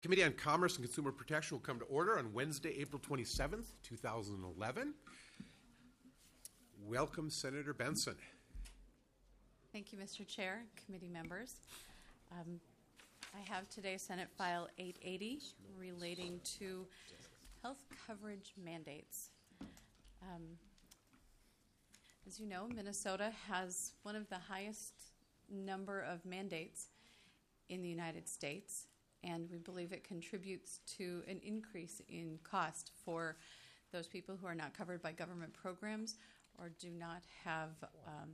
Committee on Commerce and Consumer Protection will come to order on Wednesday, April 27th, 2011. Welcome, Senator Benson. Thank you, Mr. Chair, committee members. I have today Senate File 880 relating to health coverage mandates. As you know, Minnesota has one of the highest number of mandates in the United States, and we believe it contributes to an increase in cost for those people who are not covered by government programs or do not have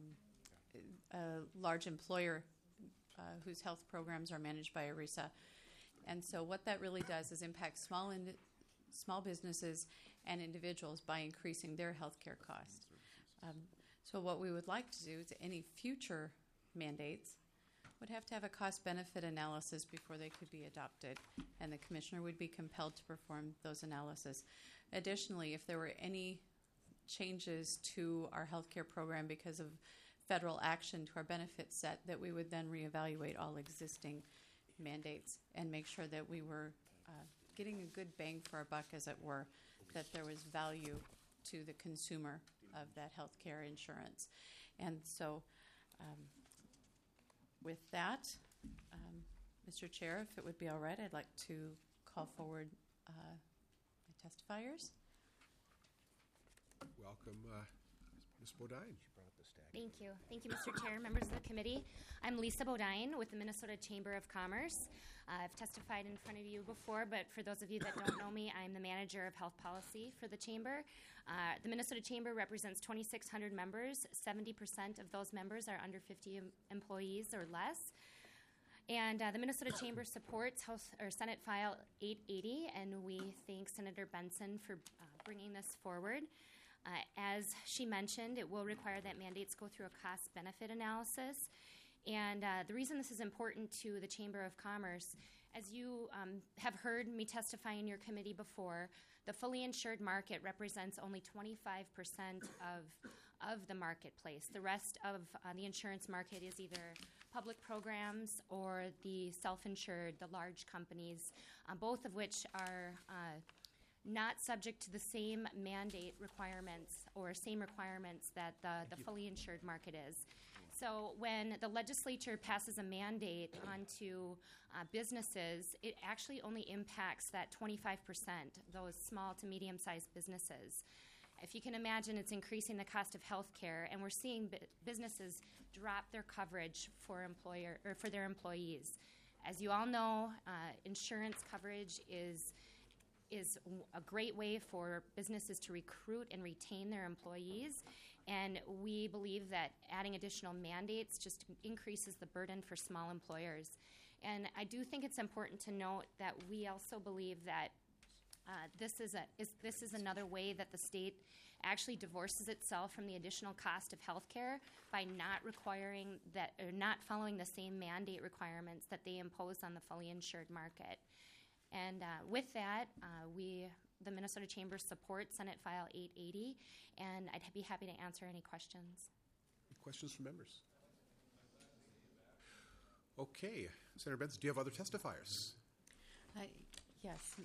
a large employer whose health programs are managed by ERISA. And so what that really does is impact small businesses and individuals by increasing their health care costs. So what we would like to do is any future mandates would have to have a cost-benefit analysis before they could be adopted, and the commissioner would be compelled to perform those analyses. Additionally, if there were any changes to our health care program because of federal action to our benefit set, that we would then reevaluate all existing mandates and make sure that we were getting a good bang for our buck, as it were, that there was value to the consumer of that health care insurance. And so with that, Mr. Chair, if it would be all right, I'd like to call forward my testifiers. Welcome, Ms. Bodine. Thank you. Thank you, Mr. Chair, members of the committee. I'm Lisa Bodine with the Minnesota Chamber of Commerce. I've testified in front of you before, but for those of you that don't know me, I'm the manager of health policy for the Chamber. The Minnesota Chamber represents 2,600 members. 70% of those members are under 50 employees or less. And the Minnesota Chamber supports Senate File 880, and we thank Senator Benson for bringing this forward. As she mentioned, it will require that mandates go through a cost-benefit analysis. And the reason this is important to the Chamber of Commerce, as you have heard me testify in your committee before, the fully insured market represents only 25% of the marketplace. The rest of the insurance market is either public programs or the self-insured, the large companies, both of which are not subject to the same mandate requirements or same requirements that the fully insured market is. So when the legislature passes a mandate onto businesses, it actually only impacts that 25%, those small to medium-sized businesses. If you can imagine, it's increasing the cost of health care, and we're seeing businesses drop their coverage for their employees. As you all know, insurance coverage is a great way for businesses to recruit and retain their employees, and we believe that adding additional mandates just increases the burden for small employers. And I do think it's important to note that we also believe that this is another way that the state actually divorces itself from the additional cost of health care by not requiring that or not following the same mandate requirements that they impose on the fully insured market. And with that, the Minnesota Chamber supports Senate File 880, and I'd be happy to answer any questions. Any questions from members? Okay. Senator Benson, do you have other testifiers? Yes.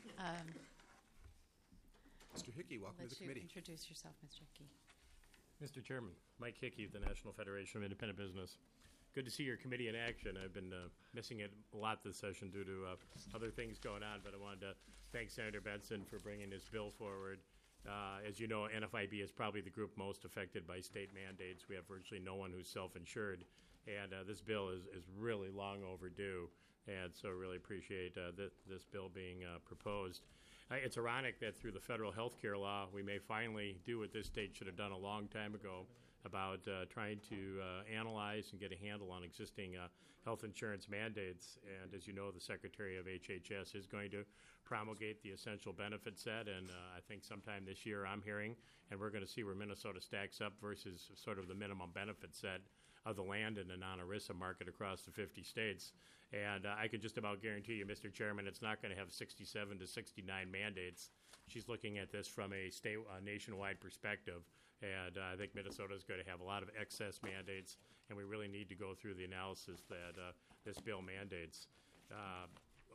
Mr. Hickey, welcome to the committee. Introduce yourself, Mr. Hickey. Mr. Chairman, Mike Hickey of the National Federation of Independent Business. Good to see your committee in action. I've been missing it a lot this session due to other things going on, but I wanted to thank Senator Benson for bringing this bill forward. As you know, NFIB is probably the group most affected by state mandates. We have virtually no one who's self-insured, and this bill is really long overdue, and so really appreciate this bill being proposed. It's ironic that through the federal health care law, we may finally do what this state should have done a long time ago about trying to analyze and get a handle on existing health insurance mandates. And as you know, the Secretary of HHS is going to promulgate the essential benefit set, and I think sometime this year I'm hearing, and we're going to see where Minnesota stacks up versus sort of the minimum benefit set of the land in the non-ERISA market across the 50 states. And I can just about guarantee you, Mr. Chairman, it's not going to have 67 to 69 mandates. She's looking at this from a nationwide perspective, and I think Minnesota is going to have a lot of excess mandates, and we really need to go through the analysis that this bill mandates.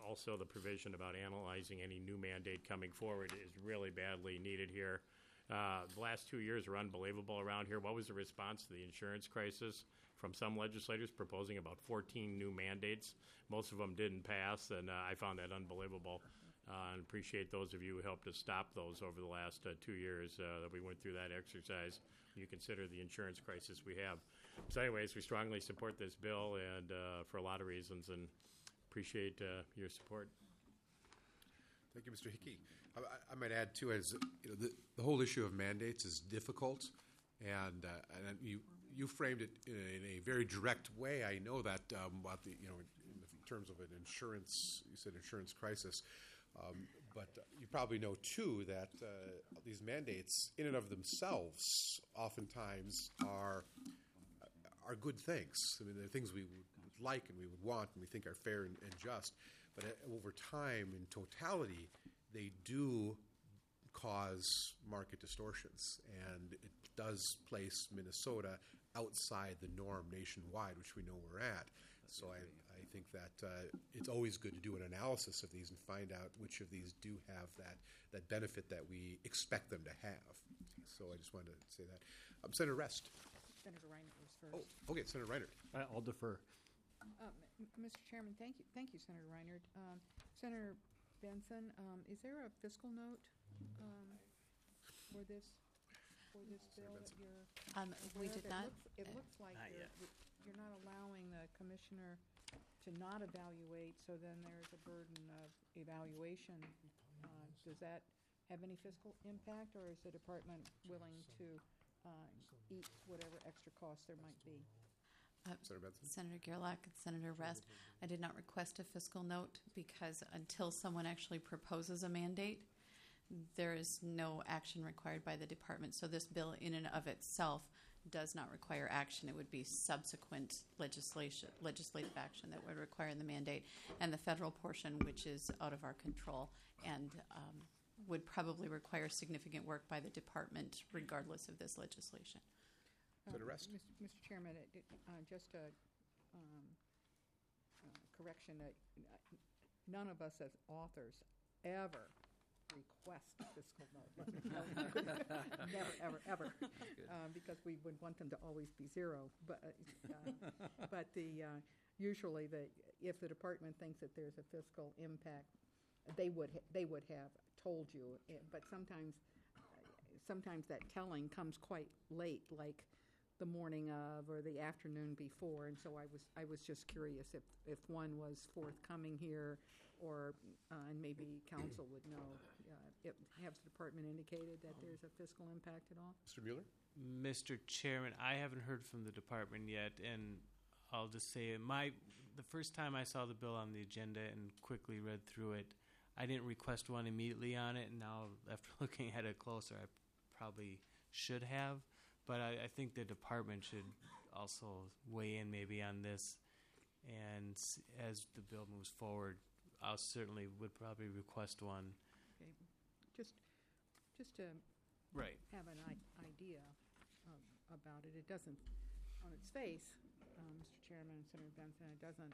also the provision about analyzing any new mandate coming forward is really badly needed here. The last 2 years are unbelievable around here. What was the response to the insurance crisis from some legislators proposing about 14 new mandates? Most of them didn't pass, and I found that unbelievable. And appreciate those of you who helped us stop those over the last 2 years that we went through that exercise. When you consider the insurance crisis we have. So anyways, we strongly support this bill and for a lot of reasons, and appreciate your support. Thank you, Mr. Hickey. I might add, too, as you know, the whole issue of mandates is difficult, and you framed it in a very direct way. I know that about the in terms of an insurance, you said insurance crisis, but you probably know too that these mandates, in and of themselves, oftentimes are good things. I mean, they're things we would like and we would want and we think are fair and just. But over time, in totality, they do cause market distortions, and it does place Minnesota outside the norm nationwide, which we know we're at. So I think that it's always good to do an analysis of these and find out which of these do have that benefit that we expect them to have. So I just wanted to say that. Senator Rest. Senator Reinert was first. Oh, okay, Senator Reinert. I'll defer. Mr. Chairman, thank you, Senator Reinert. Senator Benson, is there a fiscal note for this bill that you're We aware did of? not. It looks like you're not allowing the commissioner to not evaluate, so then there's a burden of evaluation. Does that have any fiscal impact, or is the department willing to eat whatever extra costs there might be? Senator Benson. Senator Gerlach and Senator Rest, I did not request a fiscal note because until someone actually proposes a mandate, there is no action required by the department. So this bill in and of itself does not require action. It would be subsequent legislative action that would require the mandate, and the federal portion, which is out of our control and would probably require significant work by the department regardless of this legislation. Senator Rest. Mr. Chairman, just a correction. None of us as authors ever request fiscal note. Never, ever, ever. Because we would want them to always be zero. But usually if the department thinks that there's a fiscal impact, they would have told you. But sometimes that telling comes quite late, like the morning of or the afternoon before, and so I was just curious if one was forthcoming here, or and maybe council would know. Has the department indicated that there's a fiscal impact at all? Mr. Mueller. Mr. Chairman, I haven't heard from the department yet, and I'll just say the first time I saw the bill on the agenda and quickly read through it, I didn't request one immediately on it, and now after looking at it closer, I probably should have. But I think the department should also weigh in maybe on this, and as the bill moves forward, I certainly would probably request one. Okay, just to have an idea about it. It doesn't, on its face, Mr. Chairman and Senator Benson, it doesn't.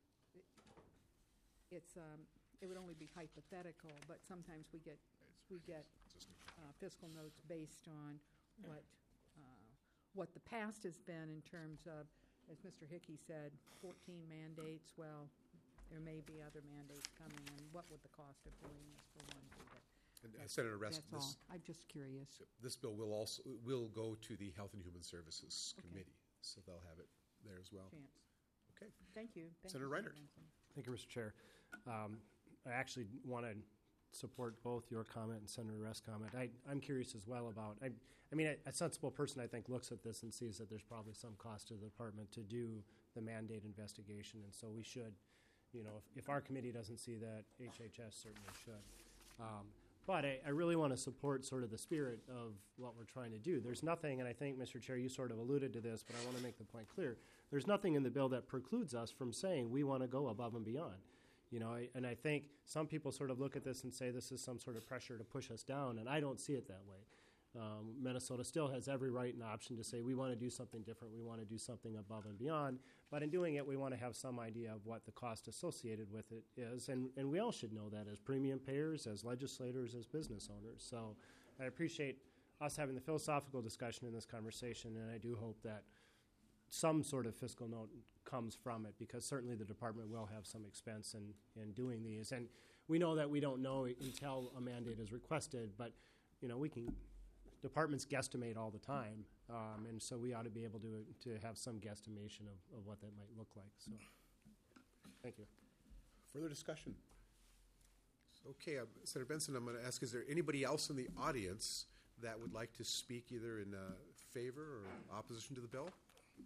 It would only be hypothetical, but sometimes we get fiscal notes based on what the past has been in terms of, as Mr. Hickey said, 14 mandates. Well, there may be other mandates coming, and what would the cost of doing this for one be? And Senator Rest. That's all. I'm just curious. This bill will go to the Health and Human Services Committee, so they'll have it there as well. Chance. Okay. Thank you. Senator Reinert. Thank you, Mr. Chair. I actually want to support both your comment and Senator Rest's comment. I'm curious as well about, a sensible person, I think, looks at this and sees that there's probably some cost to the department to do the mandate investigation, and so we should, if our committee doesn't see that, HHS certainly should. But I really want to support sort of the spirit of what we're trying to do. There's nothing, and I think, Mr. Chair, you sort of alluded to this, but I want to make the point clear. There's nothing in the bill that precludes us from saying we want to go above and beyond. And I think some people sort of look at this and say this is some sort of pressure to push us down, and I don't see it that way. Minnesota still has every right and option to say, we want to do something different, we want to do something above and beyond. But in doing it, we want to have some idea of what the cost associated with it is. And we all should know that as premium payers, as legislators, as business owners. So I appreciate us having the philosophical discussion in this conversation, and I do hope that some sort of fiscal note comes from it, because certainly the department will have some expense in doing these. And we know that we don't know until a mandate is requested, but departments guesstimate all the time, and so we ought to be able to have some guesstimation of what that might look like. So, thank you. Further discussion? Okay, Senator Benson, I'm going to ask, is there anybody else in the audience that would like to speak either in favor or opposition to the bill?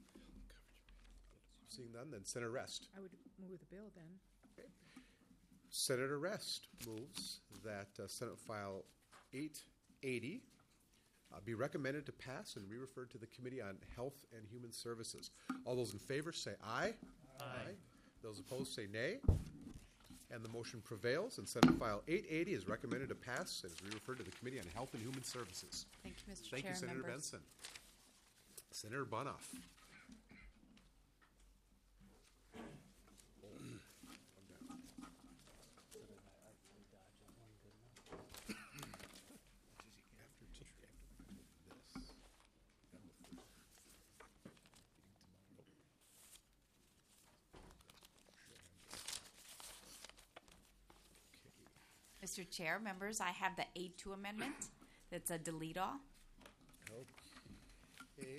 Seeing none, then Senator Rest. I would move the bill then. Okay. Senator Rest moves that Senate File 880 be recommended to pass and re-referred to the Committee on Health and Human Services. All those in favor say aye. Aye. Those opposed say nay. And the motion prevails, and Senate File 880 is recommended to pass and is re-referred to the Committee on Health and Human Services. Thank you, Mr. Thank Chair. you, Senator members. Benson. Senator Bonoff. Mr. Chair, members, I have the A2 amendment. That's a delete all. Okay.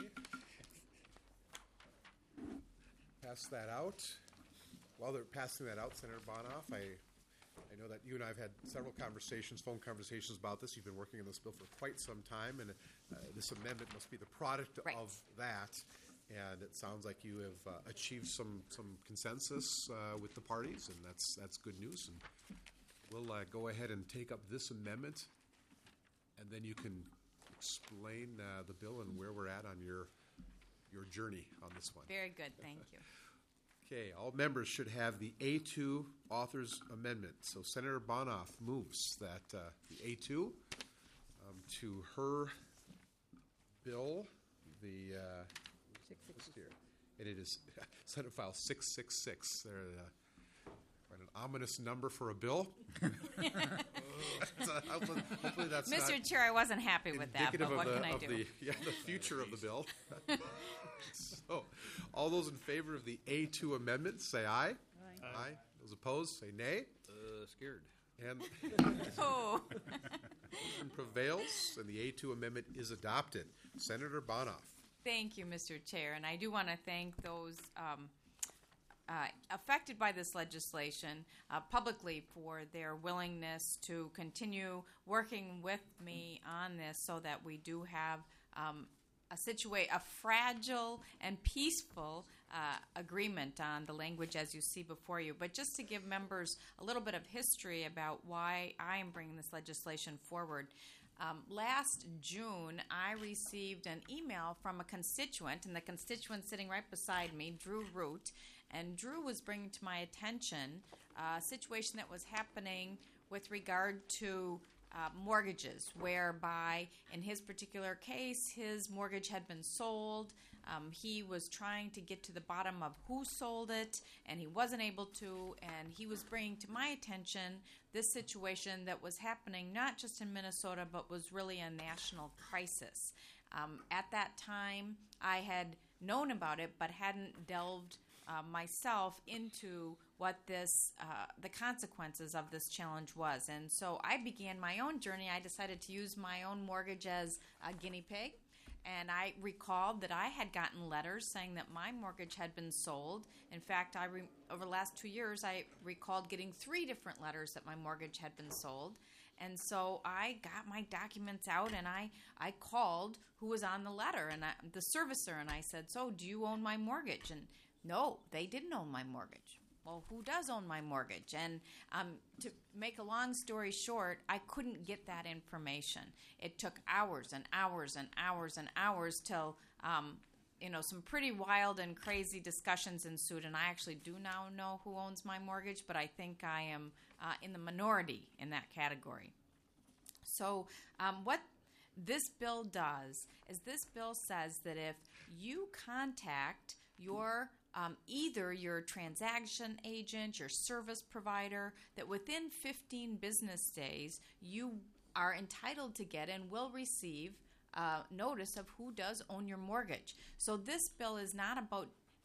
Pass that out. While they're passing that out, Senator Bonoff, I know that you and I have had several conversations, phone conversations about this. You've been working on this bill for quite some time, and this amendment must be the product Right. of that. And it sounds like you have achieved some consensus with the parties, and that's good news. And we'll go ahead and take up this amendment, and then you can explain the bill and where we're at on your journey on this one. Very good, thank you. Okay, all members should have the A2 Authors Amendment. So Senator Bonoff moves that the A2 to her bill, the and it is Senate File 666. They're quite an ominous number for a bill. Hopefully that's Mr. not Chair, I wasn't happy with that, indicative but what of can I do? the future of the bill. So, all those in favor of the A2 amendment, say aye. Aye. Those opposed, say nay. Scared. And Oh, motion prevails, and the A2 amendment is adopted. Senator Bonoff. thank you, Mr. Chair, and I do want to thank those affected by this legislation publicly for their willingness to continue working with me on this so that we do have a fragile and peaceful agreement on the language as you see before you. But just to give members a little bit of history about why I am bringing this legislation forward. Last June, I received an email from a constituent, and the constituent sitting right beside me, Drew Root, and Drew was bringing to my attention a situation that was happening with regard to mortgages, whereby in his particular case, his mortgage had been sold. He was trying to get to the bottom of who sold it, and he wasn't able to, and he was bringing to my attention this situation that was happening not just in Minnesota, but was really a national crisis. At that time, I had known about it, but hadn't delved myself into what the consequences of this challenge was. And so I began my own journey. I decided to use my own mortgage as a guinea pig. And I recalled that I had gotten letters saying that my mortgage had been sold. In fact, over the last 2 years, I recalled getting 3 different letters that my mortgage had been sold. And so I got my documents out, and I called who was on the letter, and the servicer, and I said, "So, do you own my mortgage?" And no, they didn't own my mortgage. Well, who does own my mortgage? And to make a long story short, I couldn't get that information. It took hours and hours and hours and hours till some pretty wild and crazy discussions ensued. And I actually do now know who owns my mortgage, but I think I am in the minority in that category. So what this bill does is this bill says that if you contact your either your transaction agent, your service provider, that within 15 business days you are entitled to get and will receive notice of who does own your mortgage. So this bill is not about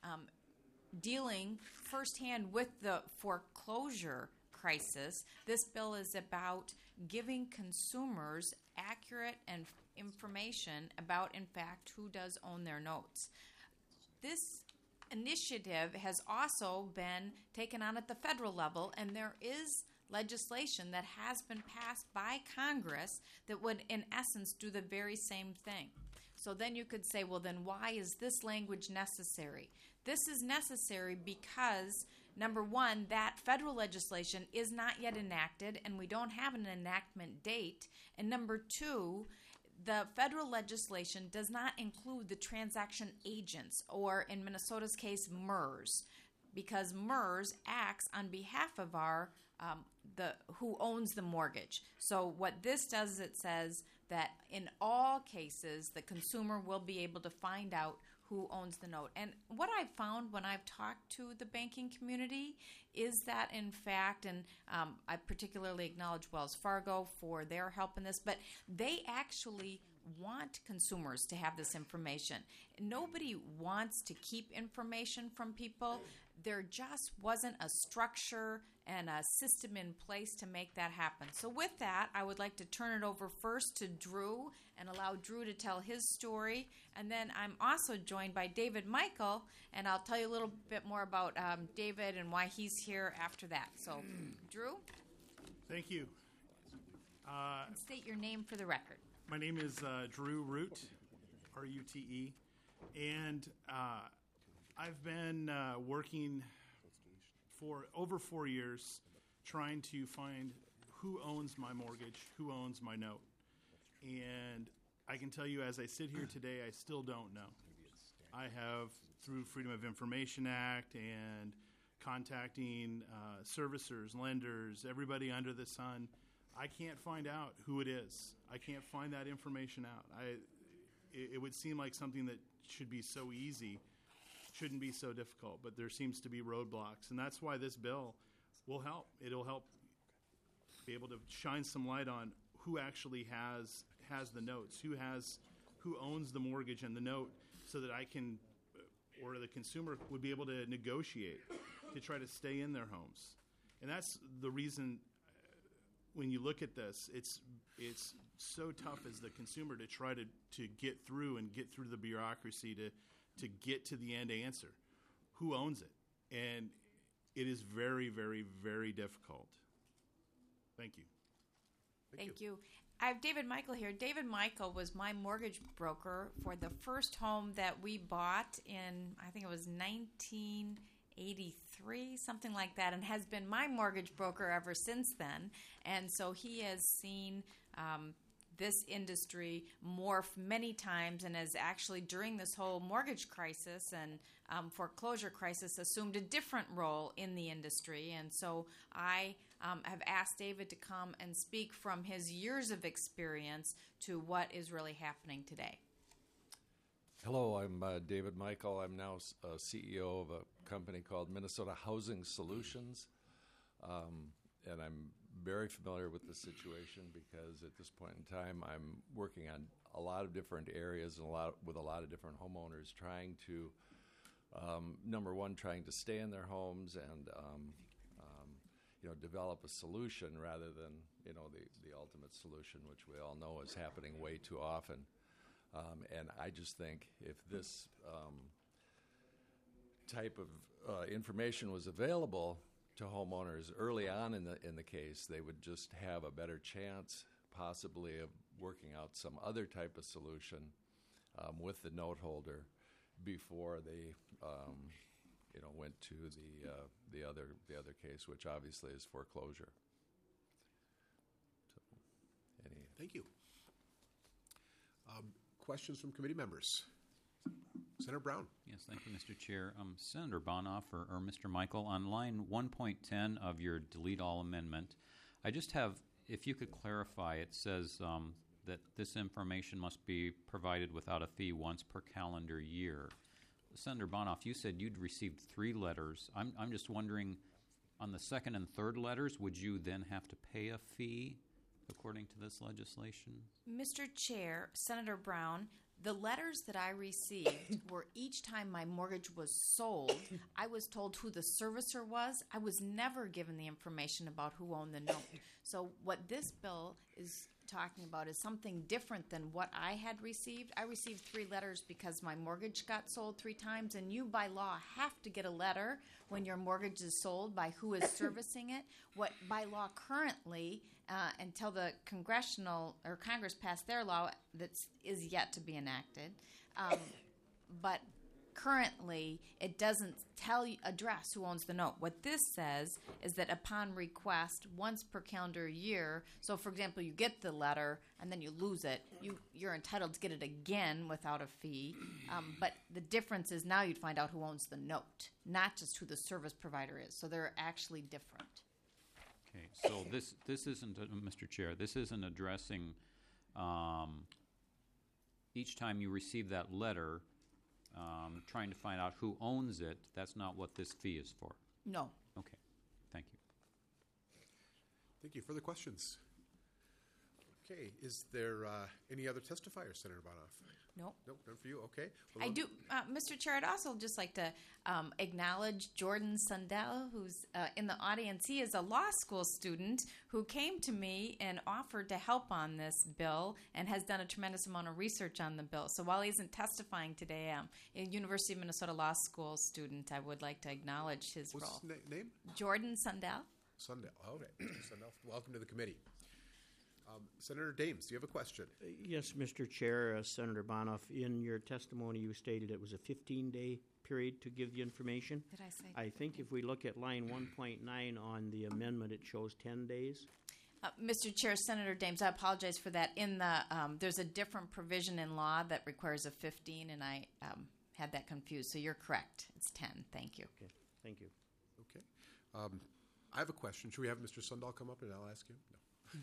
dealing firsthand with the foreclosure crisis. This bill is about giving consumers accurate and information about, in fact, who does own their notes. This initiative has also been taken on at the federal level, and there is legislation that has been passed by Congress that would, in essence, do the very same thing. So then you could say, well, then why is this language necessary? This is necessary because, number one, that federal legislation is not yet enacted, and we don't have an enactment date. And number two, the federal legislation does not include the transaction agents, or in Minnesota's case, MERS, because MERS acts on behalf of our who owns the mortgage. So what this does is it says that in all cases, the consumer will be able to find out who owns the note. And what I've found when I've talked to the banking community is that, in fact, and I particularly acknowledge Wells Fargo for their help in this, but they actually want consumers to have this information. Nobody wants to keep information from people. There just wasn't a structure and a system in place to make that happen. So with that, I would like to turn it over first to Drew and allow Drew to tell his story. And then I'm also joined by David Michael, and I'll tell you a little bit more about David and why he's here after that. So, Drew? Thank you. And state your name for the record. My name is Drew Root, R-U-T-E, and I've been working for over 4 years trying to find who owns my mortgage, who owns my note. And I can tell you, as I sit here today, I still don't know. I have, through Freedom of Information Act and contacting servicers, lenders, everybody under the sun, I can't find out who it is. I can't find that information out. It would seem like something that should be so easy, shouldn't be so difficult, but there seems to be roadblocks. And that's why this bill will help. It'll help be able to shine some light on who actually has the notes, who owns the mortgage and the note, so that I can, or the consumer would be able to negotiate to try to stay in their homes. And that's the reason when you look at this, it's so tough as the consumer to try to get through the bureaucracy to get to the end answer. Who owns it? And it is very, very, very difficult. Thank you. Thank you. I have David Michael here. David Michael was my mortgage broker for the first home that we bought in, I think it was 1983, something like that, and has been my mortgage broker ever since then. And so he has seen this industry morph many times, and has actually, during this whole mortgage crisis and foreclosure crisis, assumed a different role in the industry. And so I have asked David to come and speak from his years of experience to what is really happening today. Hello, I'm David Michael. I'm now CEO of a company called Minnesota Housing Solutions, and I'm very familiar with the situation because at this point in time I'm working on a lot of different areas and with a lot of different homeowners trying to, number one, trying to stay in their homes and develop a solution rather than the ultimate solution, which we all know is happening way too often. And I just think if this type of information was available to homeowners early on in the case, they would just have a better chance possibly of working out some other type of solution with the note holder before they went to the other case, which obviously is foreclosure. So, Thank you. Questions from committee members? Senator Brown. Yes, thank you, Mr. Chair. Senator Bonoff or Mr. Michael, on line 1.10 of your delete all amendment, I just have, if you could clarify, it says that this information must be provided without a fee once per calendar year. Senator Bonoff, you said you'd received 3 letters. I'm just wondering, on the second and third letters, would you then have to pay a fee according to this legislation? Mr. Chair, Senator Brown, the letters that I received were each time my mortgage was sold, I was told who the servicer was. I was never given the information about who owned the note. So what this bill is talking about is something different than what I had received. I received 3 letters because my mortgage got sold 3 times, and you by law have to get a letter when your mortgage is sold by who is servicing it. What by law currently, until the Congress passed their law that is yet to be enacted, but currently it doesn't address who owns the note. What this says is that upon request, once per calendar year, so for example, you get the letter and then you lose it, you're entitled to get it again without a fee. But the difference is now you'd find out who owns the note, not just who the service provider is. So they're actually different. Okay, so this isn't, Mr. Chair, this isn't addressing each time you receive that letter, trying to find out who owns it. That's not what this fee is for. No. Okay, thank you. Thank you. Further questions? Okay. Is there any other testifiers, Senator Bonoff? No. Nope, none for you. Okay. Well, I do, Mr. Chair, I'd also just like to acknowledge Jordan Sundell, who's in the audience. He is a law school student who came to me and offered to help on this bill and has done a tremendous amount of research on the bill. So while he isn't testifying today, a University of Minnesota Law School student, I would like to acknowledge his What's role. his name? Jordan Sundell. Sundell. All right. Sundell, welcome to the committee. Senator Dames, do you have a question? Yes, Mr. Chair. Senator Bonoff, in your testimony you stated it was a 15-day period to give the information. Did I say? I think if we look at line 1.9 on the amendment, it shows 10 days. Mr. Chair, Senator Dames, I apologize for that. In the there's a different provision in law that requires a 15, and I had that confused. So you're correct. It's 10. Thank you. Okay, thank you. Okay. I have a question. Should we have Mr. Sundell come up and I'll ask him? No.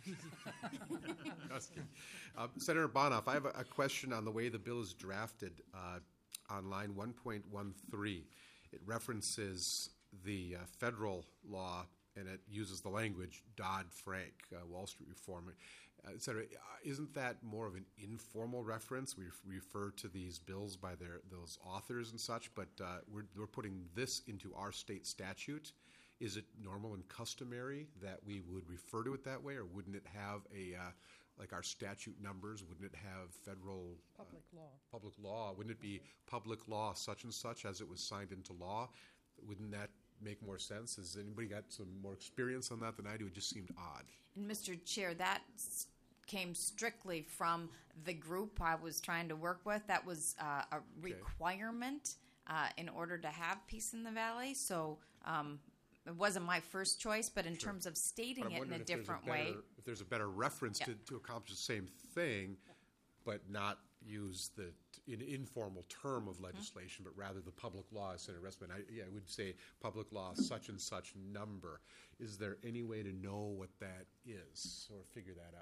Senator Bonoff, I have a question on the way the bill is drafted on line 1.13. It references the federal law, and it uses the language Dodd-Frank, Wall Street Reform, et cetera. Isn't that more of an informal reference? We refer to these bills by those authors and such, but we're putting this into our state statute. Is it normal and customary that we would refer to it that way, or wouldn't it have like our statute numbers, wouldn't it have federal Public law. Public law? Wouldn't it be public law such and such as it was signed into law? Wouldn't that make more sense? Has anybody got some more experience on that than I do? It just seemed odd. And Mr. Chair, that came strictly from the group I was trying to work with. That was a requirement in order to have Peace in the Valley. So it wasn't my first choice, but in terms of stating it in a different way. If there's a better reference Yeah. to accomplish the same thing, but not use the informal term of legislation, but rather the public law as Senator Ressman. I would say public law such and such number. Is there any way to know what that is or figure that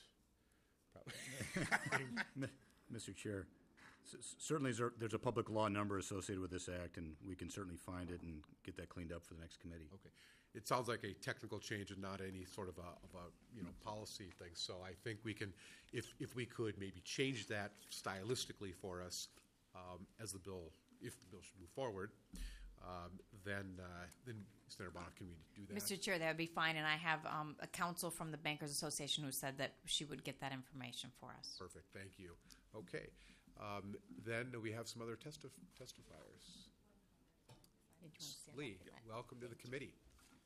out? Probably. Mr. Chair, certainly there's a public law number associated with this act, and we can certainly find it and get that cleaned up for the next committee. Okay. It sounds like a technical change and not any sort of a policy thing. So I think we can, if we could maybe change that stylistically for us as the bill, if the bill should move forward, then Senator Bonoff, can we do that? Mr. Chair, that would be fine, and I have a counsel from the Bankers Association who said that she would get that information for us. Perfect. Thank you. Okay. Then we have some other testifiers. Lee, welcome to the committee.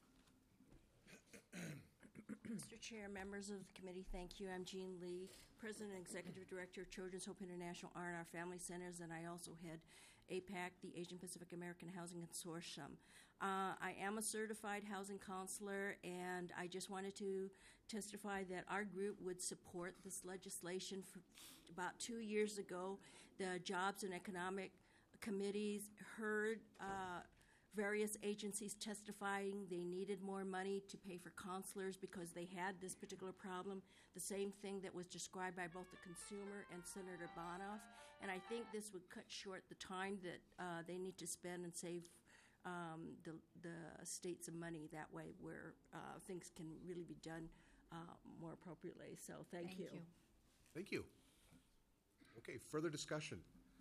Mr. Chair, members of the committee, thank you. I'm Jean Lee, President and Executive Director of Children's Hope International R&R Family Centers, and I also head APAC, the Asian Pacific American Housing Consortium. I am a certified housing counselor, and I just wanted to testify that our group would support this legislation. About 2 years ago, the Jobs and Economic Committees heard various agencies testifying they needed more money to pay for counselors because they had this particular problem, the same thing that was described by both the consumer and Senator Bonoff. And I think this would cut short the time that they need to spend and save the state some money that way, where things can really be done more appropriately. So thank you. Thank you. Okay, further discussion.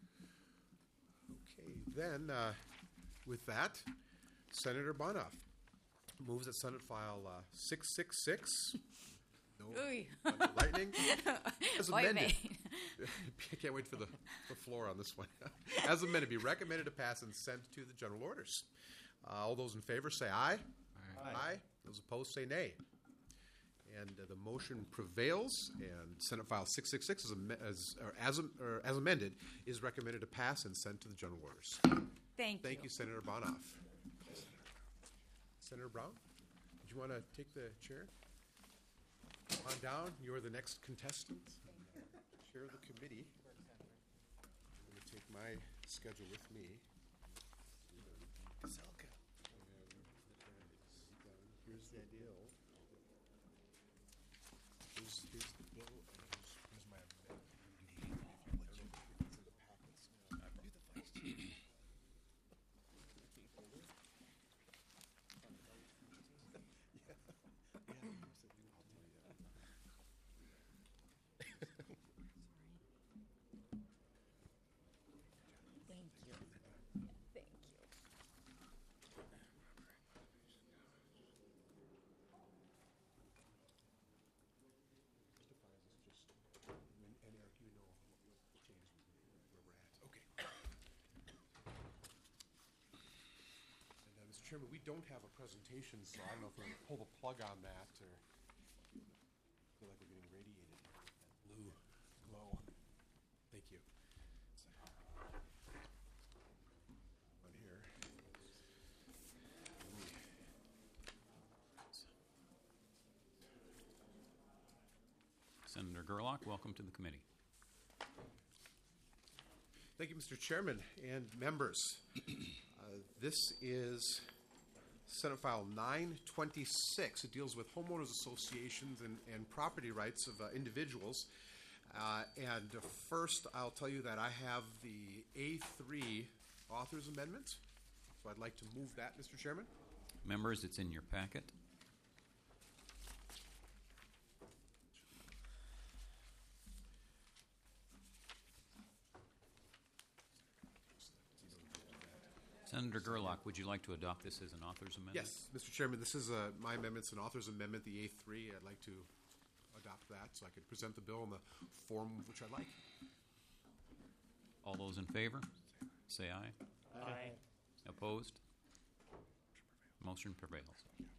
Okay, then, with that, Senator Bonoff moves that Senate File 666. No, Ooh. lightning. As Oy amended. vey. I can't wait for the floor on this one. As amended, be recommended to pass and sent to the general orders. All those in favor say aye. Aye. Those opposed say nay. And the motion prevails, and Senate File 666 as amended is recommended to pass and sent to the general orders. Thank you, Senator Bonoff. Senator Brown, did you want to take the chair? Come on down. You're the next contestant. Chair of the committee. I'm going to take my schedule with me. Gazelka. And here's the deal. Here's the bill, and here's my amendment. If you would, for the packets. You're the vice chair. Chairman, we don't have a presentation, so I don't know if we're going to pull the plug on that or feel like we're getting radiated with that blue glow. Thank you. On here. Senator Gerlach, welcome to the committee. Thank you, Mr. Chairman and members. This is Senate File 926. It deals with homeowners associations and property rights of individuals. And first, I'll tell you that I have the A3 Authors Amendment. So I'd like to move that, Mr. Chairman. Members, it's in your packet. Senator Gerlach, would you like to adopt this as an author's amendment? Yes, Mr. Chairman, this is my amendment. It's an author's amendment, the A3. I'd like to adopt that so I could present the bill in the form which I like. All those in favor, say aye. Aye. Opposed? Motion prevails.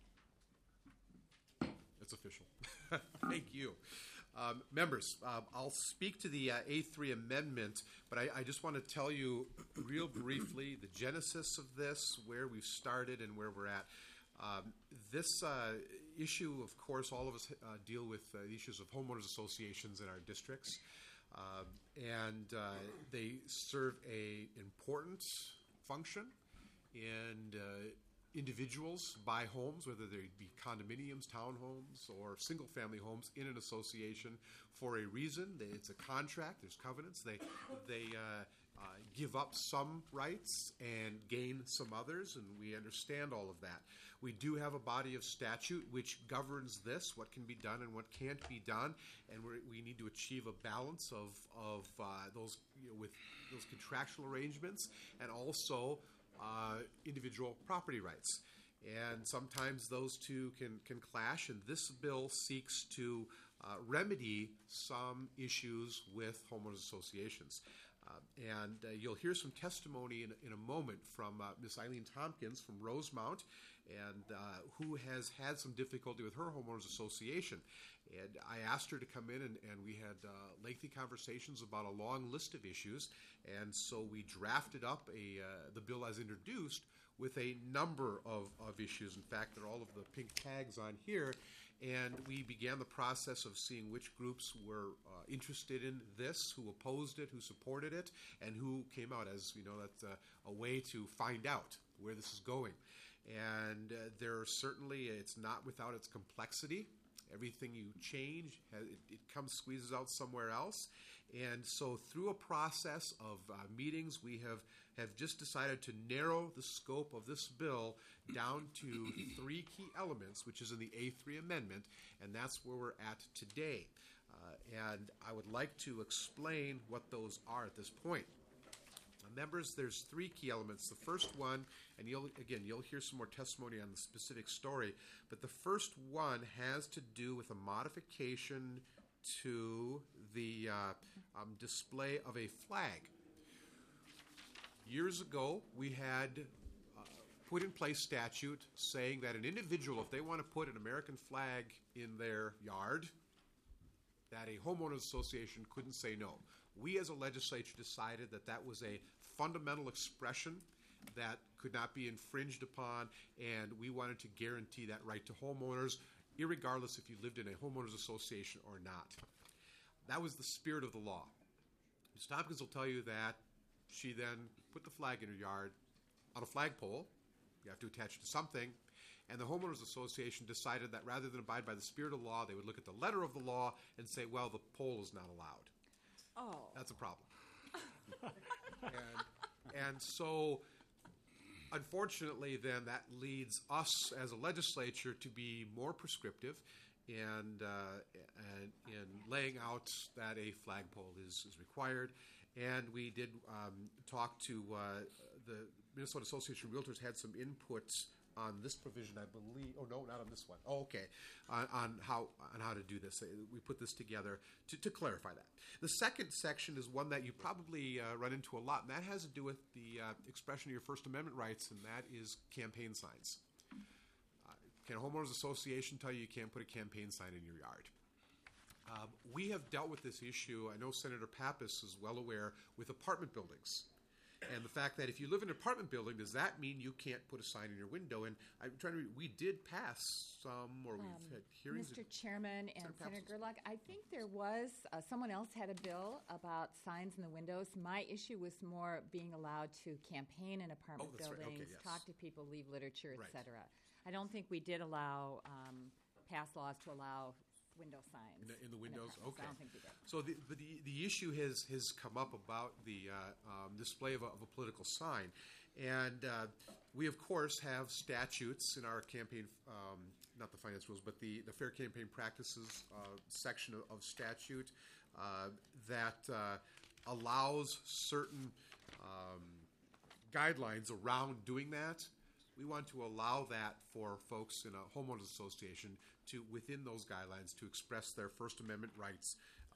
It's official. Thank you. Members, I'll speak to the A3 amendment, but I just want to tell you real briefly the genesis of this, where we've started and where we're at. This issue, of course, all of us deal with the issues of homeowners associations in our districts, and they serve an important function in individuals buy homes, whether they be condominiums, townhomes, or single-family homes in an association for a reason. It's a contract. There's covenants. They give up some rights and gain some others, and we understand all of that. We do have a body of statute which governs this, what can be done and what can't be done, and we need to achieve a balance of those with those contractual arrangements and also individual property rights. And sometimes those two can clash, and this bill seeks to remedy some issues with homeowners associations. And you'll hear some testimony in a moment from Ms. Eileen Tompkins from Rosemount, and who has had some difficulty with her homeowners association. And I asked her to come in, and we had lengthy conversations about a long list of issues. And so we drafted up the bill as introduced with a number of issues. In fact, there are all of the pink tags on here. And we began the process of seeing which groups were interested in this, who opposed it, who supported it, and who came out. As you know, that's a way to find out where this is going. And there are certainly, it's not without its complexity. Everything you change, it comes, squeezes out somewhere else. And so through a process of meetings, we have just decided to narrow the scope of this bill down to 3 key elements, which is in the A3 amendment, and that's where we're at today. And I would like to explain what those are at this point. Members, there's 3 key elements. The first one, and you'll hear some more testimony on the specific story, but the first one has to do with a modification to the display of a flag. Years ago, we had put in place statute saying that an individual, if they want to put an American flag in their yard, that a homeowners association couldn't say no. We as a legislature decided that that was a fundamental expression that could not be infringed upon, and we wanted to guarantee that right to homeowners, irregardless if you lived in a homeowners association or not. That was the spirit of the law. Ms. Tompkins will tell you that she then put the flag in her yard on a flagpole. You have to attach it to something. And the homeowners association decided that rather than abide by the spirit of the law, they would look at the letter of the law and say, well, the pole is not allowed. Oh. That's a problem. and so, unfortunately, then that leads us as a legislature to be more prescriptive and in laying out that a flagpole is required. And we did talk to the Minnesota Association of Realtors had some input on this provision, I believe. Oh no, not on this one. Oh, okay. On how to do this. We put this together to clarify that. The second section is one that you probably run into a lot, and that has to do with the expression of your First Amendment rights, and that is campaign signs. Can a homeowners association tell you you can't put a campaign sign in your yard? We have dealt with this issue. I know Senator Pappas is well aware with apartment buildings. And the fact that if you live in an apartment building, does that mean you can't put a sign in your window? And I'm trying to we did pass some, or we've had hearings. Mr. Chairman and Senator Senator Gerlach, I think there was, someone else had a bill about signs in the windows. My issue was more being allowed to campaign in apartment that's right. buildings, Okay, yes. talk to people, leave literature, Right. et cetera. I don't think we did allow, pass laws to allow window signs. In the windows? apartments. Okay. I don't think we did. So the issue has come up about the display of a political sign. And we, of course, have statutes in our campaign, not the finance rules, but the Fair Campaign Practices section of statute that allows certain guidelines around doing that. We want to allow that for folks in a homeowners association to, within those guidelines, to express their First Amendment rights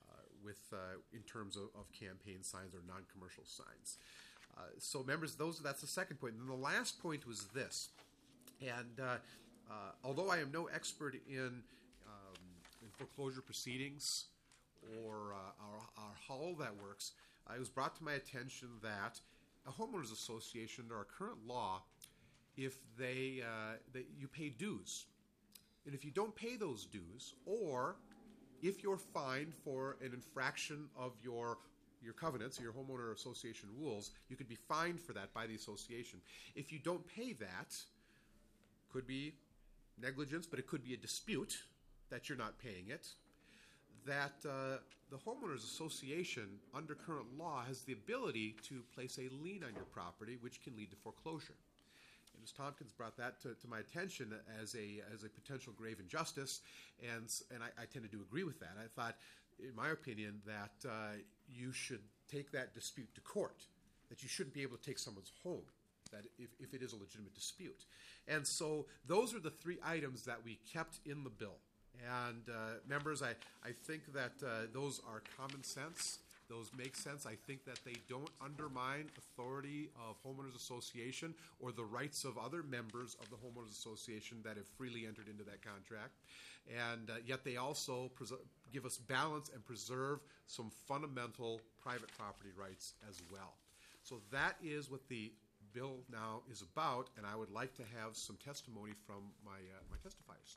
in terms of campaign signs or non-commercial signs. So, members, that's the second point. And the last point was this. And although I am no expert in foreclosure proceedings or how all that works, it was brought to my attention that a homeowners association, under our current law, if you pay dues. And if you don't pay those dues, or if you're fined for an infraction of your covenants, or your homeowner association rules, you could be fined for that by the association. If you don't pay that, could be negligence, but it could be a dispute that you're not paying it, that the homeowners association, under current law, has the ability to place a lien on your property, which can lead to foreclosure. And Ms. Tompkins brought that to my attention as a potential grave injustice, and I tended to agree with that. I thought, in my opinion, that you should take that dispute to court, that you shouldn't be able to take someone's home, that if it is a legitimate dispute. And so those are the 3 items that we kept in the bill. And members, I think that those are common sense. Those make sense. I think that they don't undermine authority of homeowners association or the rights of other members of the homeowners association that have freely entered into that contract. And yet they also give us balance and preserve some fundamental private property rights as well. So that is what the bill now is about, and I would like to have some testimony from my testifiers.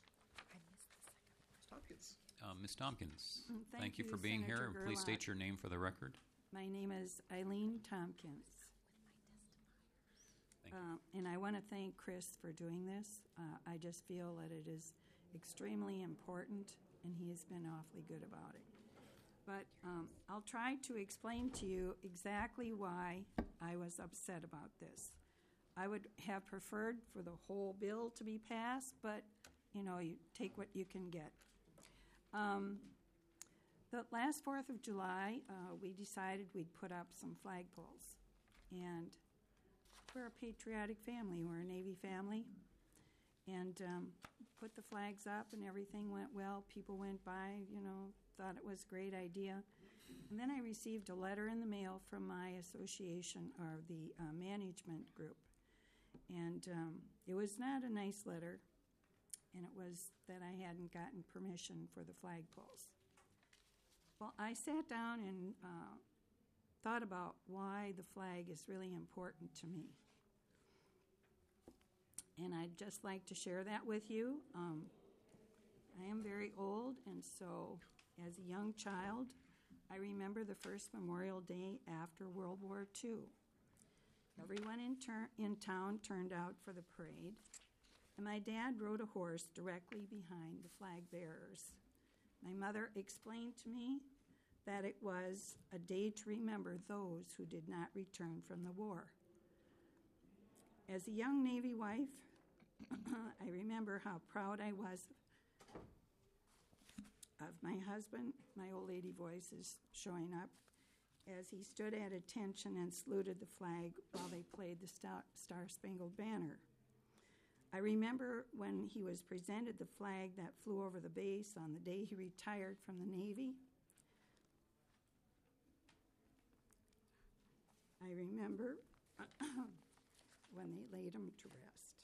Ms. Tompkins. Ms. Tompkins, Thank you you, for being here. Senator And please Gerlach. state your name for the record. My name is Eileen Tompkins. Thank you. And I want to thank Chris for doing this. I just feel that it is extremely important, and he has been awfully good about it. But I'll try to explain to you exactly why I was upset about this. I would have preferred for the whole bill to be passed, but, you know, you take what you can get. The last 4th of July, we decided we'd put up some flagpoles. And we're a patriotic family. We're a Navy family. And put the flags up, and everything went well. People went by, you know, thought it was a great idea. And then I received a letter in the mail from my association, or the management group. And it was not a nice letter, and it was that I hadn't gotten permission for the flagpoles. Well, I sat down and thought about why the flag is really important to me. And I'd just like to share that with you. I am very old, and so as a young child, I remember the first Memorial Day after World War II. Everyone in town turned out for the parade, and my dad rode a horse directly behind the flag bearers. My mother explained to me that it was a day to remember those who did not return from the war. As a young Navy wife, I remember how proud I was of my husband. My old lady voice is showing up, as he stood at attention and saluted the flag while they played the Star-Spangled Banner. I remember when he was presented the flag that flew over the base on the day he retired from the Navy. I remember when they laid him to rest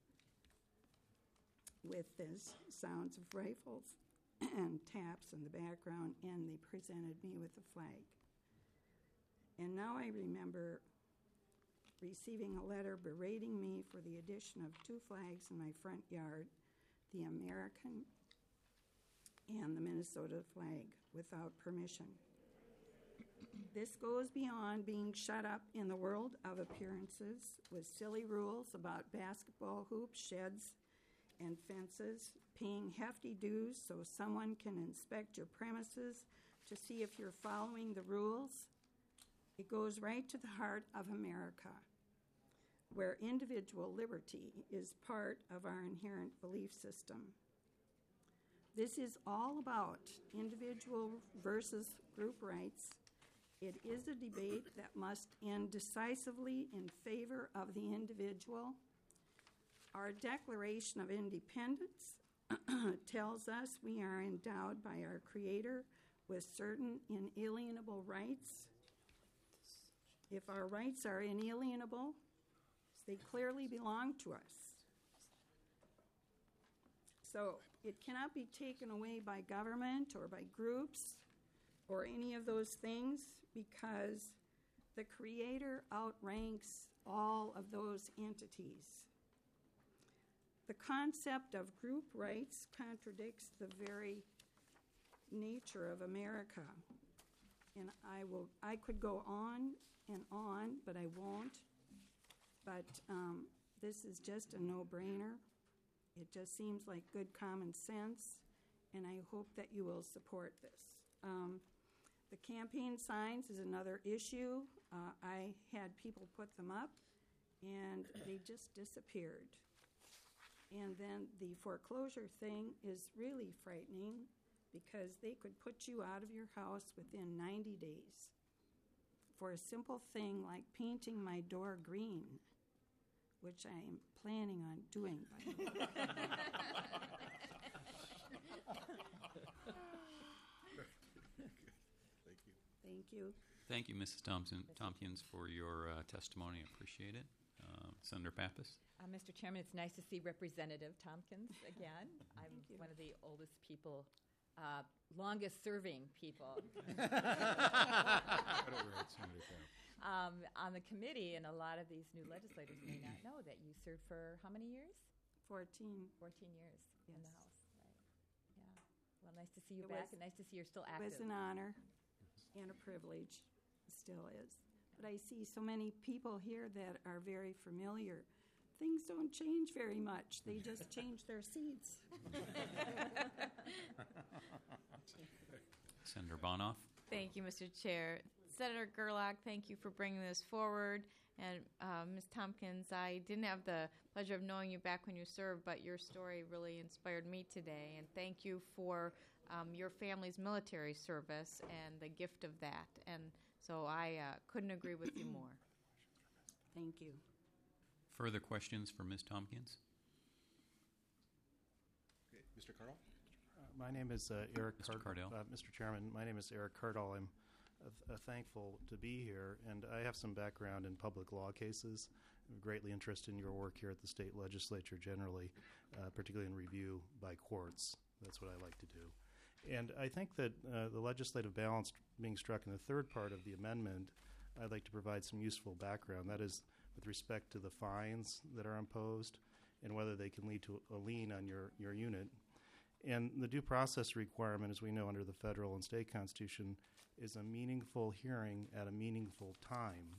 with the sounds of rifles and taps in the background, and they presented me with the flag. And now I remember receiving a letter berating me for the addition of 2 flags in my front yard, the American and the Minnesota flag, without permission. This goes beyond being shut up in the world of appearances with silly rules about basketball hoops, sheds, and fences, paying hefty dues so someone can inspect your premises to see if you're following the rules. It goes right to the heart of America, where individual liberty is part of our inherent belief system. This is all about individual versus group rights. It is a debate that must end decisively in favor of the individual. Our Declaration of Independence tells us we are endowed by our Creator with certain inalienable rights. If our rights are inalienable, they clearly belong to us. So it cannot be taken away by government or by groups or any of those things, because the Creator outranks all of those entities. The concept of group rights contradicts the very nature of America. And I could go on and on, but I won't. But this is just a no-brainer. It just seems like good common sense, and I hope that you will support this. The campaign signs is another issue. I had people put them up, and they just disappeared. And then the foreclosure thing is really frightening, because they could put you out of your house within 90 days for a simple thing like painting my door green, which I am planning on doing, by the way. Thank you. Thank you, Mrs. Tompkins, for your testimony. I appreciate it. Senator Pappas? Mr. Chairman, it's nice to see Representative Tompkins again. I'm one of the oldest people, longest-serving people on the committee, and a lot of these new legislators may not know that you served for how many years? 14 years in the House, right? Yeah. Well, nice to see you It back, was- and nice to see you're still It active. was an honor and a privilege. It still is. but I see so many people here that are very familiar. Things don't change very much. They just change their seats. Senator Bonoff? Thank you, Mr. Chair. Senator Gerlach, thank you for bringing this forward. And Ms. Tompkins, I didn't have the pleasure of knowing you back when you served, but your story really inspired me today. And thank you for your family's military service and the gift of that. And so I couldn't agree with you more. Thank you. Further questions for Ms. Tompkins? Okay, Mr. Cardall? My name is Eric Mr. Cardell. Mr. Chairman, my name is Eric Cardall. I'm thankful to be here, and I have some background in public law cases. I'm greatly interested in your work here at the state legislature generally, particularly in review by courts. That's what I like to do. And I think that the legislative balance being struck in the third part of the amendment, I'd like to provide some useful background. That is with respect to the fines that are imposed and whether they can lead to a lien on your unit. And the due process requirement, as we know under the federal and state constitution, is a meaningful hearing at a meaningful time.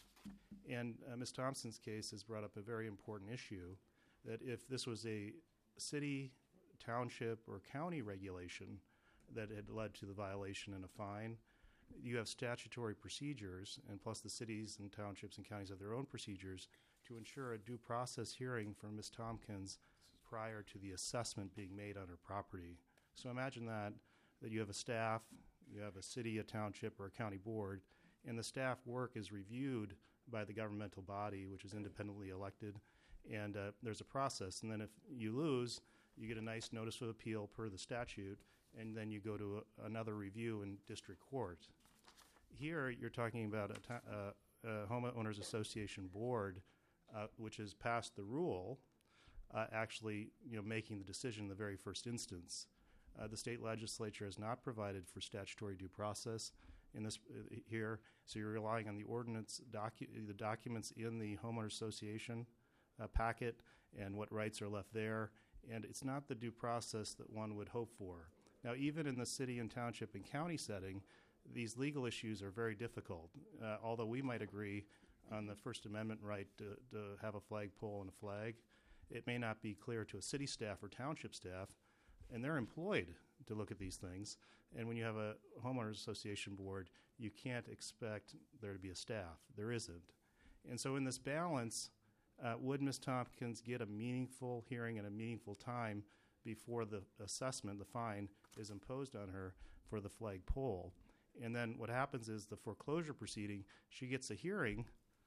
And Ms. Thompson's case has brought up a very important issue, that if this was a city, township, or county regulation that had led to the violation and a fine, you have statutory procedures, and plus the cities and townships and counties have their own procedures to ensure a due process hearing for Ms. Tompkins prior to the assessment being made on her property. So imagine that you have a staff, you have a city, a township, or a county board, and the staff work is reviewed by the governmental body, which is independently elected, and there's a process. And then if you lose, you get a nice notice of appeal per the statute, and then you go to another review in district court. Here, you're talking about a homeowners association board, which has passed the rule, actually, making the decision in the very first instance. The state legislature has not provided for statutory due process in this here, so you're relying on the ordinance, the documents in the homeowner association packet, and what rights are left there. And it's not the due process that one would hope for. Now, even in the city and township and county setting, these legal issues are very difficult. Although we might agree on the First Amendment right to have a flagpole and a flag, it may not be clear to a city staff or township staff, and they're employed to look at these things. And when you have a homeowners association board, you can't expect there to be a staff. There isn't. And so in this balance, would Ms. Tompkins get a meaningful hearing at a meaningful time before the assessment, the fine, is imposed on her for the flagpole? And then what happens is the foreclosure proceeding, she gets a hearing,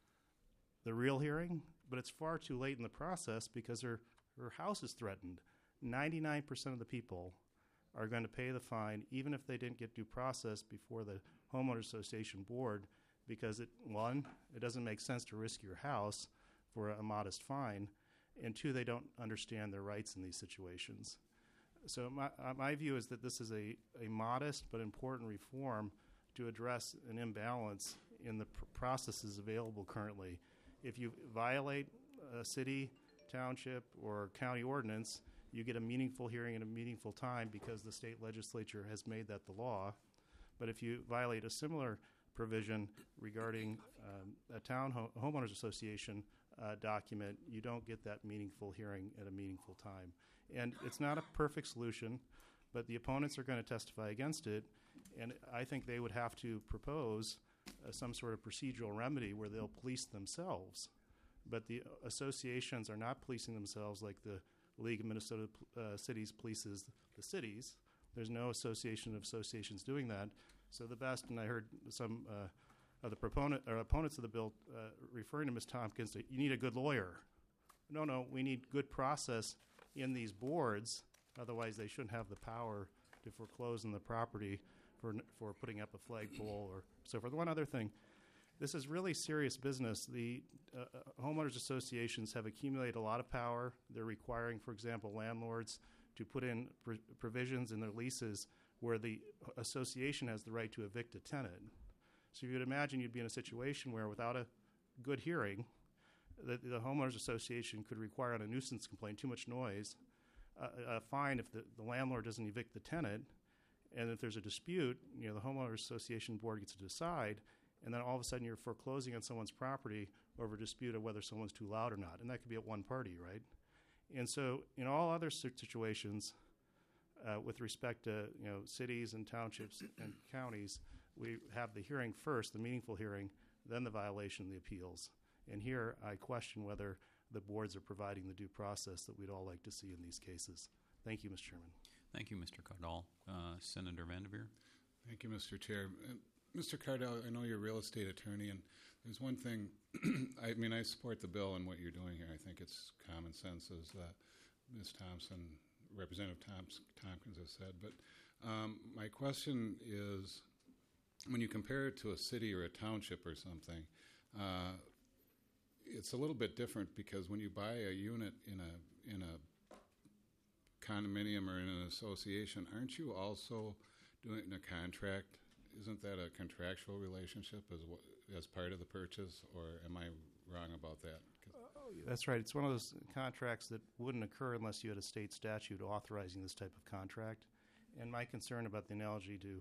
the real hearing, but it's far too late in the process because her house is threatened. 99% of the people are going to pay the fine even if they didn't get due process before the homeowners association board, because it doesn't make sense to risk your house for a modest fine, and two, they don't understand their rights in these situations. So my view is that this is a modest but important reform to address an imbalance in the processes available currently. If you violate a city, township, or county ordinance, you get a meaningful hearing at a meaningful time because the state legislature has made that the law. But if you violate a similar provision regarding a town homeowners association document, you don't get that meaningful hearing at a meaningful time. And it's not a perfect solution, but the opponents are going to testify against it, and I think they would have to propose some sort of procedural remedy where they'll police themselves. But the associations are not policing themselves like the League of Minnesota Cities polices the cities. There's no association of associations doing that. So the best, and I heard some of the opponents of the bill referring to Ms. Tompkins, that you need a good lawyer. No, we need good process in these boards. Otherwise, they shouldn't have the power to foreclose on the property for putting up a flagpole or so forth. One other thing, this is really serious business. The homeowners associations have accumulated a lot of power. They're requiring, for example, landlords to put in provisions in their leases where the association has the right to evict a tenant. So you would imagine you'd be in a situation where without a good hearing, the homeowners association could require on a nuisance complaint too much noise, a fine if the landlord doesn't evict the tenant, and if there's a dispute, the homeowners association board gets to decide, and then all of a sudden you're foreclosing on someone's property over a dispute of whether someone's too loud or not, and that could be at one party, right? And so in all other situations, with respect to cities and townships and counties, we have the hearing first, the meaningful hearing, then the violation, the appeals. And here I question whether the boards are providing the due process that we'd all like to see in these cases. Thank you, Mr. Chairman. Thank you, Mr. Cardall. Senator Vanderveer. Thank you, Mr. Chair. Mr. Cardell, I know you're a real estate attorney, and there's one thing, I mean, I support the bill and what you're doing here. I think it's common sense, as Ms. Thompson, Representative Tompkins has said. But my question is, when you compare it to a city or a township or something, it's a little bit different, because when you buy a unit in a condominium or in an association, aren't you also doing it in a contract? Isn't that a contractual relationship as part of the purchase, or am I wrong about that? That's right. It's one of those contracts that wouldn't occur unless you had a state statute authorizing this type of contract. And my concern about the analogy to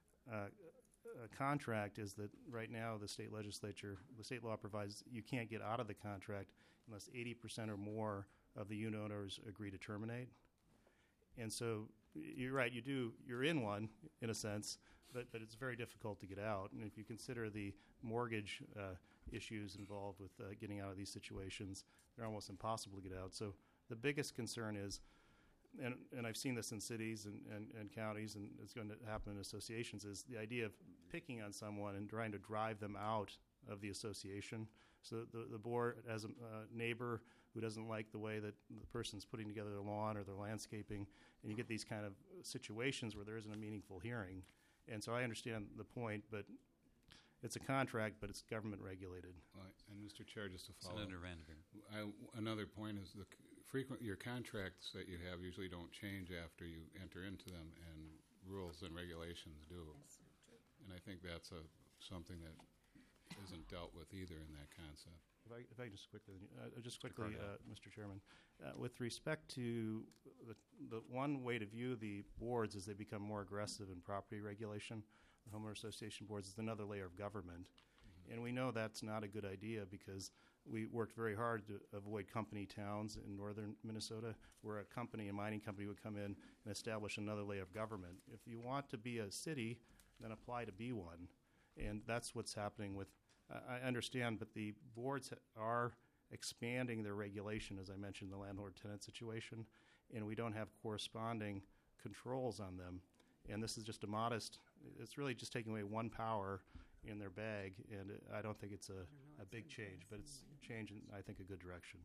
a contract is that right now the state legislature, the state law provides you can't get out of the contract unless 80% or more of the unit owners agree to terminate. And so you're right, you're in one in a sense, but it's very difficult to get out. And if you consider the mortgage issues involved with getting out of these situations, they're almost impossible to get out. So the biggest concern is, and I've seen this in cities and counties, and it's going to happen in associations, is the idea of picking on someone and trying to drive them out of the association. So the board, as a neighbor who doesn't like the way that the person's putting together their lawn or their landscaping, and you get these kind of situations where there isn't a meaningful hearing. And so I understand the point, but it's a contract, but it's government regulated. And Mr. Chair, just to follow Senator Vanderveer. Another point is your contracts that you have usually don't change after you enter into them, and rules and regulations do. And I think that's something that isn't dealt with either in that concept. If I just quickly, Mr. Chairman, with respect to the one way to view the boards as they become more aggressive in property regulation, the homeowner association boards is another layer of government. And we know that's not a good idea, because we worked very hard to avoid company towns in northern Minnesota, where a mining company would come in and establish another layer of government. If you want to be a city, then apply to be one. And that's what's happening with, I understand, but the boards are expanding their regulation, as I mentioned, the landlord-tenant situation, and we don't have corresponding controls on them. And this is just it's really just taking away one power in their bag, and I don't think it's a big change, but it's a change in, I think, a good direction.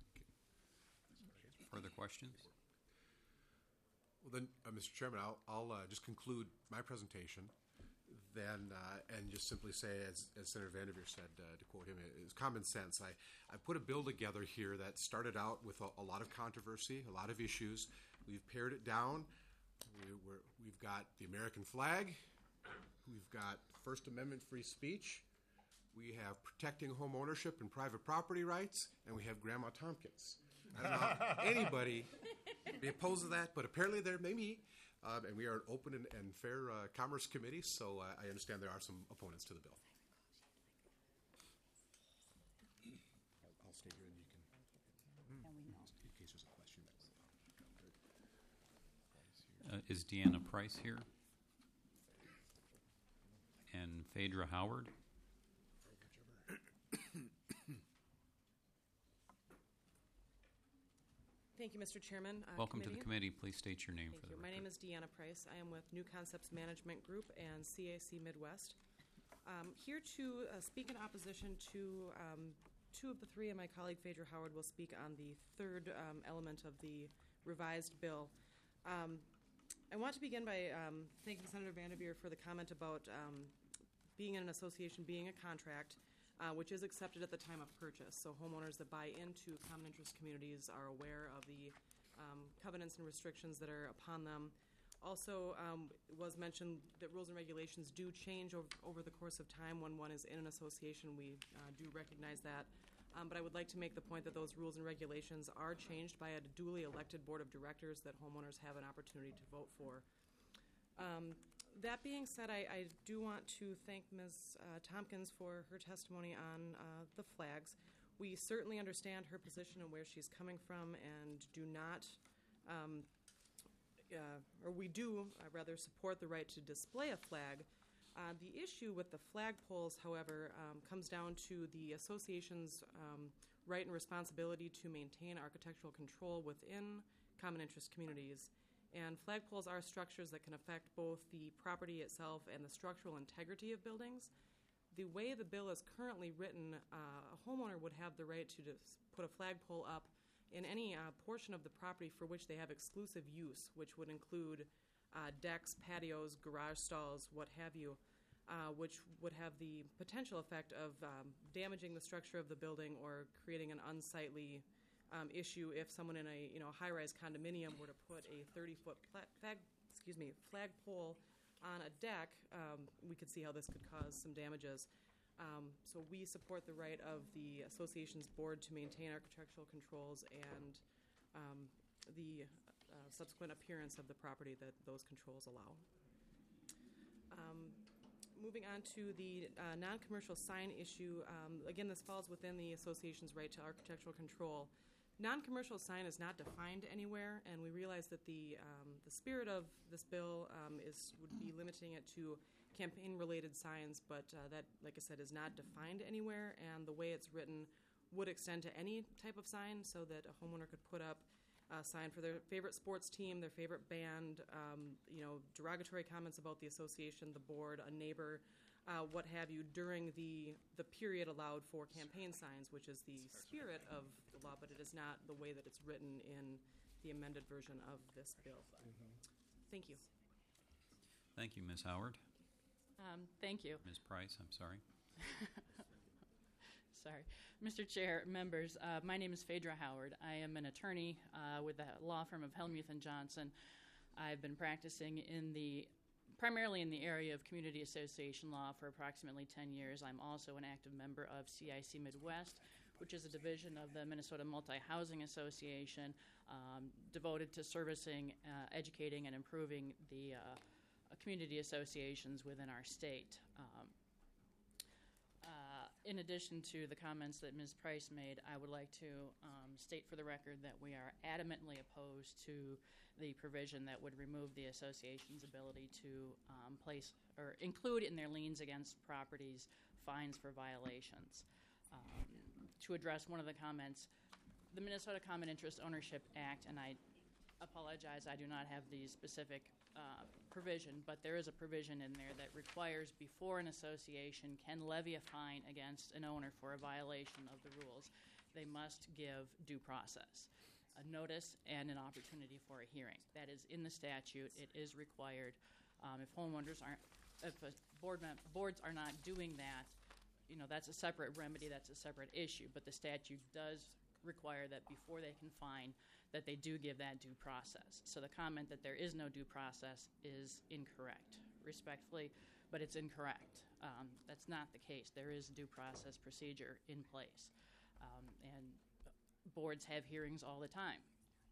Further questions? Well, then, Mr. Chairman, I'll just conclude my presentation then, and just simply say, as Senator Vanderveer said, to quote him, it's common sense. I put a bill together here that started out with a lot of controversy, a lot of issues. We've pared it down. We've got the American flag. We've got First Amendment free speech. We have protecting home ownership and private property rights, and we have Grandma Tompkins. I don't know how anybody be opposed to that, but apparently there may be. And we are an open and fair commerce committee, so I understand there are some opponents to the bill. I'll stay here, and you can, in case there's a question. Is Deanna Price here? And Phaedra Howard? Thank you, Mr. Chairman. Welcome to the committee. Please state your name for the record. My name is Deanna Price. I am with New Concepts Management Group and CAC Midwest. Here to speak in opposition to two of the three, and my colleague Phaedra Howard will speak on the third element of the revised bill. I want to begin by thanking Senator Vanderveer for the comment about being in an association being a contract, which is accepted at the time of purchase. So homeowners that buy into common interest communities are aware of the covenants and restrictions that are upon them. Also, it was mentioned that rules and regulations do change over the course of time when one is in an association. We do recognize that. But I would like to make the point that those rules and regulations are changed by a duly elected board of directors that homeowners have an opportunity to vote for. That being said, I do want to thank Ms. Tompkins for her testimony on the flags. We certainly understand her position and where she's coming from, and do not, or we do rather support the right to display a flag. The issue with the flagpoles, however, comes down to the association's right and responsibility to maintain architectural control within common interest communities. And flagpoles are structures that can affect both the property itself and the structural integrity of buildings. The way the bill is currently written, a homeowner would have the right to just put a flagpole up in any portion of the property for which they have exclusive use, which would include decks, patios, garage stalls, what have you, which would have the potential effect of damaging the structure of the building or creating an unsightly issue if someone in a high-rise condominium were to put a 30-foot flagpole on a deck. We could see how this could cause some damages. So we support the right of the association's board to maintain architectural controls and the subsequent appearance of the property that those controls allow. Moving on to the non-commercial sign issue, again, this falls within the association's right to architectural control. Non-commercial sign is not defined anywhere, and we realize that the spirit of this bill would be limiting it to campaign-related signs, but that, like I said, is not defined anywhere, and the way it's written would extend to any type of sign, so that a homeowner could put up a sign for their favorite sports team, their favorite band, derogatory comments about the association, the board, a neighbor, what have you, during the period allowed for campaign signs, which is the spirit of the law, but it is not the way that it's written in the amended version of this bill. Thank you. Thank you, Ms. Howard. Thank you. Ms. Price, I'm sorry. Sorry. Mr. Chair, members, my name is Phaedra Howard. I am an attorney with the law firm of Hellmuth & Johnson. I've been practicing primarily in the area of community association law for approximately 10 years. I'm also an active member of CIC Midwest, which is a division of the Minnesota Multi-Housing Association devoted to servicing, educating, and improving the community associations within our state. In addition to the comments that Ms. Price made, I would like to state for the record that we are adamantly opposed to the provision that would remove the association's ability to place or include in their liens against properties fines for violations. To address one of the comments, the Minnesota Common Interest Ownership Act, and I apologize, I do not have the specific provision, but there is a provision in there that requires before an association can levy a fine against an owner for a violation of the rules, they must give due process, a notice and an opportunity for a hearing. That is in the statute. It is required. If boards are not doing that, that's a separate remedy, that's a separate issue, but the statute does require that before they can fine, that they do give that due process. So the comment that there is no due process is incorrect, respectfully, but it's incorrect. That's not the case. There is a due process procedure in place, and boards have hearings all the time.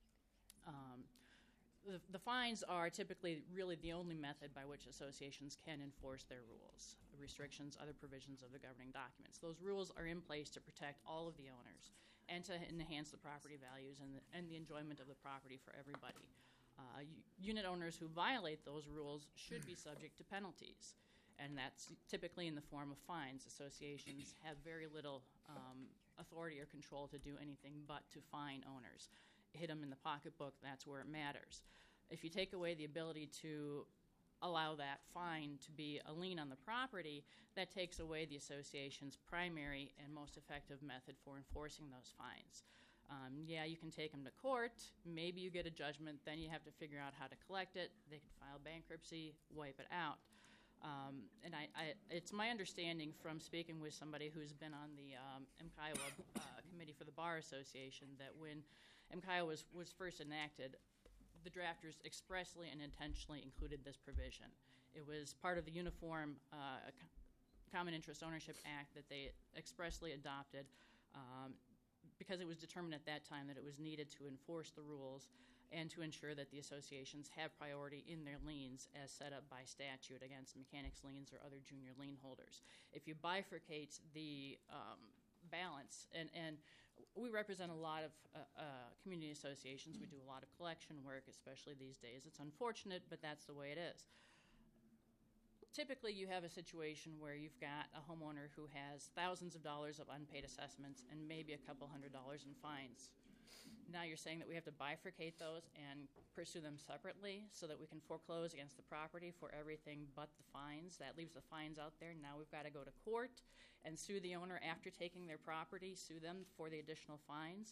The fines are typically really the only method by which associations can enforce their rules, restrictions, other provisions of the governing documents. Those rules are in place to protect all of the owners and to enhance the property values and the enjoyment of the property for everybody. Unit owners who violate those rules should be subject to penalties, and that's typically in the form of fines. Associations have very little authority or control to do anything but to fine owners. Hit them in the pocketbook, that's where it matters. If you take away the ability to allow that fine to be a lien on the property, that takes away the association's primary and most effective method for enforcing those fines. You can take them to court, maybe you get a judgment, then you have to figure out how to collect it. They can file bankruptcy, wipe it out. And it's my understanding from speaking with somebody who's been on the MCIOA Committee for the Bar Association that when MCIOA was first enacted, the drafters expressly and intentionally included this provision. It was part of the Uniform Common Interest Ownership Act that they expressly adopted because it was determined at that time that it was needed to enforce the rules and to ensure that the associations have priority in their liens as set up by statute against mechanics liens or other junior lien holders. If you bifurcate the balance, and we represent a lot of community associations. We do a lot of collection work, especially these days. It's unfortunate, but that's the way it is. Typically, you have a situation where you've got a homeowner who has thousands of dollars of unpaid assessments and maybe a couple $100 in fines. Now you're saying that we have to bifurcate those and pursue them separately so that we can foreclose against the property for everything but the fines. That leaves the fines out there. Now we've got to go to court and sue the owner after taking their property, sue them for the additional fines.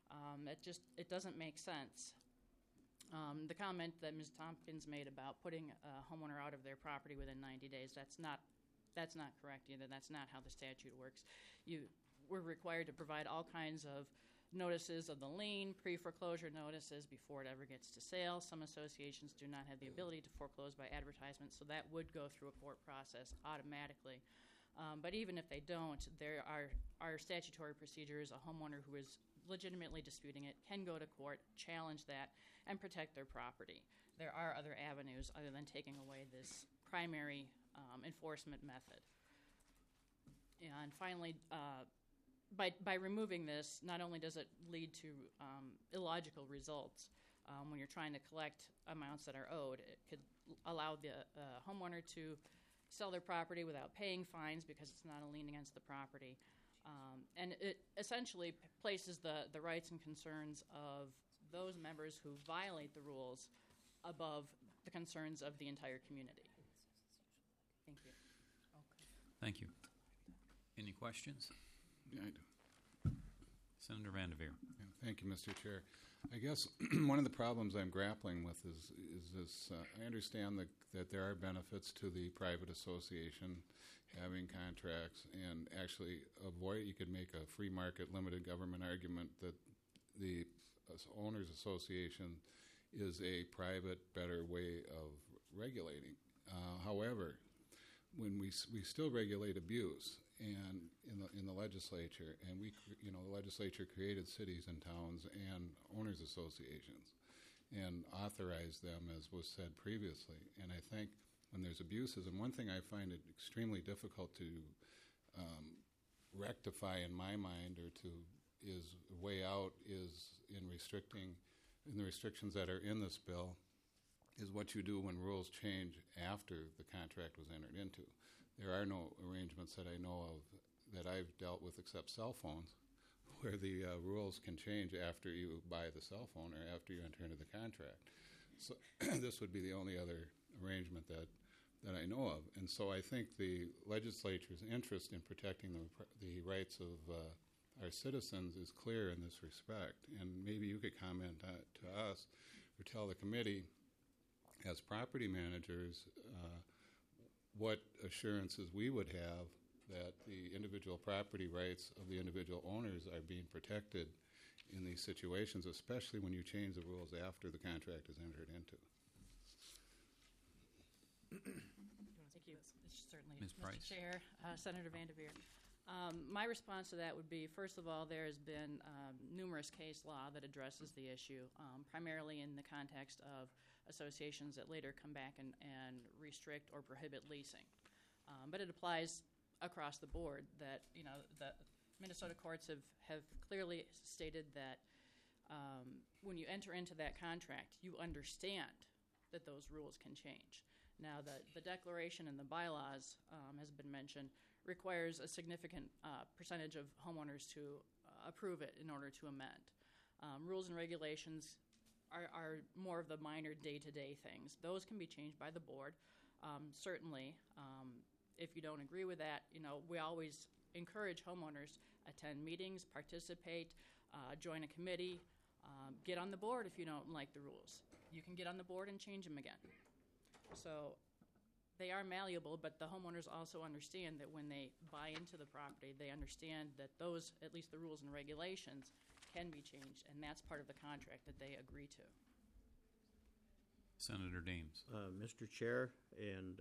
It doesn't make sense. The comment that Ms. Tompkins made about putting a homeowner out of their property within 90 days, that's not correct either. That's not how the statute works. We're required to provide all kinds of notices of the lien, pre-foreclosure notices before it ever gets to sale. Some associations do not have the ability to foreclose by advertisement, so that would go through a court process automatically. But even if they don't, there are statutory procedures. A homeowner who is legitimately disputing it can go to court, challenge that, and protect their property. There are other avenues other than taking away this primary enforcement method. And finally, by removing this, not only does it lead to illogical results when you're trying to collect amounts that are owed, it could allow the homeowner to sell their property without paying fines because it's not a lien against the property. And it essentially places the rights and concerns of those members who violate the rules above the concerns of the entire community. Thank you. Thank you. Any questions? Yeah, I do. Senator Vanderveer. Yeah, thank you, Mr. Chair. I guess one of the problems I'm grappling with is this. I understand that there are benefits to the private association having contracts, and actually you could make a free market limited government argument that the owners association is a private, better way of regulating. However, when we still regulate abuse, and in the legislature, and the legislature created cities and towns and owners associations, and authorized them, as was said previously. And I think when there's abuses, and one thing I find it extremely difficult to rectify in my mind, or is way out, is in the restrictions that are in this bill, is what you do when rules change after the contract was entered into. There are no arrangements that I know of that I've dealt with except cell phones, where the rules can change after you buy the cell phone or after you enter into the contract. So this would be the only other arrangement that I know of. And so I think the legislature's interest in protecting the rights of our citizens is clear in this respect. And maybe you could comment to us or tell the committee, as property managers, what assurances we would have that the individual property rights of the individual owners are being protected in these situations, especially when you change the rules after the contract is entered into. Thank you. Certainly, Ms. Price. Mr. Chair, Senator Vanderveer. My response to that would be, first of all, there has been numerous case law that addresses the issue, primarily in the context of associations that later come back and restrict or prohibit leasing. But it applies across the board that, the Minnesota courts have clearly stated that when you enter into that contract, you understand that those rules can change. Now, the declaration and the bylaws, has been mentioned, requires a significant percentage of homeowners to approve it in order to amend. Rules and regulations are more of the minor day-to-day things. Those can be changed by the board. Certainly, if you don't agree with that, we always encourage homeowners attend meetings, participate, join a committee, get on the board if you don't like the rules. You can get on the board and change them again. So they are malleable, but the homeowners also understand that when they buy into the property, they understand that those, at least the rules and regulations, can be changed, and that's part of the contract that they agree to. Senator Dames. Mr. Chair, and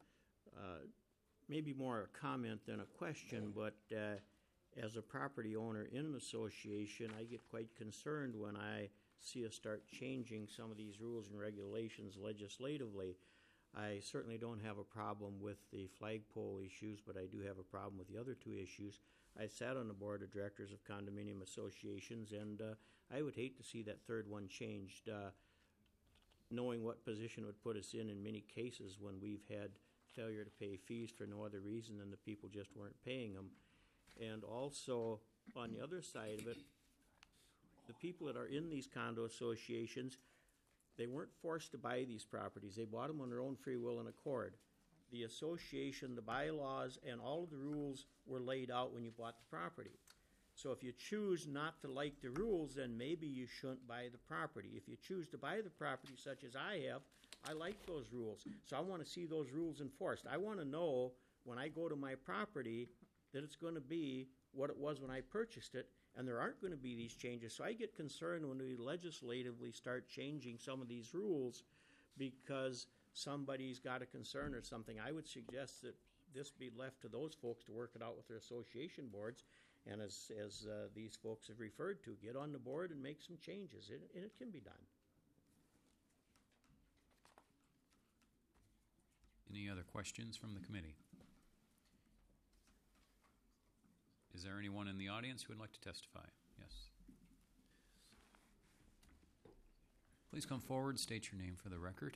maybe more a comment than a question, but as a property owner in an association, I get quite concerned when I see us start changing some of these rules and regulations legislatively. I certainly don't have a problem with the flagpole issues, but I do have a problem with the other two issues. I sat on the board of directors of condominium associations, and I would hate to see that third one changed, knowing what position it would put us in many cases when we've had failure to pay fees for no other reason than the people just weren't paying them. And also, on the other side of it, the people that are in these condo associations, they weren't forced to buy these properties. They bought them on their own free will and accord. The association, the bylaws, and all of the rules were laid out when you bought the property. So if you choose not to like the rules, then maybe you shouldn't buy the property. If you choose to buy the property such as I have, I like those rules. So I want to see those rules enforced. I want to know when I go to my property that it's going to be what it was when I purchased it, and there aren't going to be these changes. So I get concerned when we legislatively start changing some of these rules because somebody's got a concern or something. I would suggest that this be left to those folks to work it out with their association boards. And as these folks have referred to, get on the board and make some changes, and it can be done. Any other questions from the committee? Is there anyone in the audience who would like to testify? Yes. Please come forward, state your name for the record.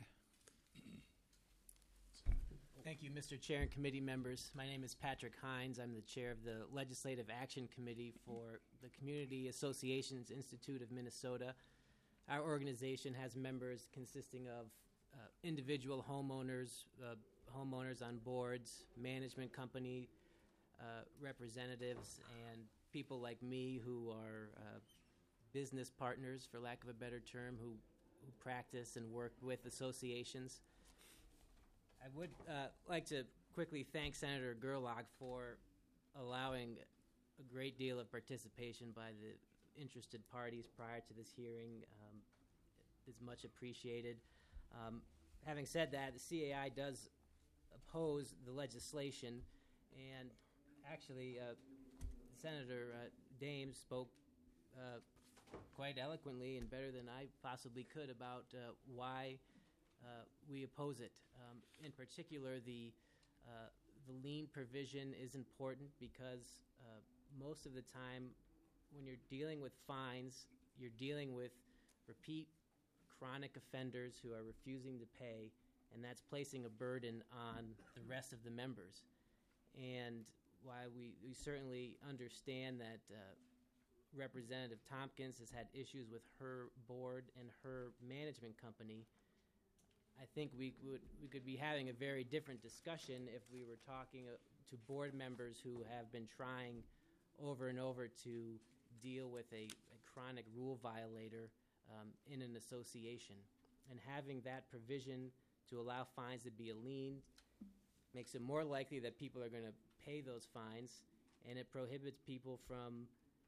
Thank you, Mr. Chair and committee members. My name is Patrick Hines. I'm the chair of the Legislative Action Committee for the Community Associations Institute of Minnesota. Our organization has members consisting of individual homeowners, homeowners on boards, management company representatives, and people like me who are business partners, for lack of a better term, who practice and work with associations. I would like to quickly thank Senator Gerlach for allowing a great deal of participation by the interested parties prior to this hearing. Is much appreciated. Having said that, the CAI does oppose the legislation, and actually Senator Dames spoke quite eloquently and better than I possibly could about why we oppose it. In particular, the lien provision is important because most of the time when you're dealing with fines, you're dealing with repeat chronic offenders who are refusing to pay, and that's placing a burden on the rest of the members. And while we certainly understand that Representative Tompkins has had issues with her board and her management company, I think we could be having a very different discussion if we were talking to board members who have been trying over and over to deal with a chronic rule violator in an association. And having that provision to allow fines to be a lien makes it more likely that people are going to pay those fines, and it prohibits people from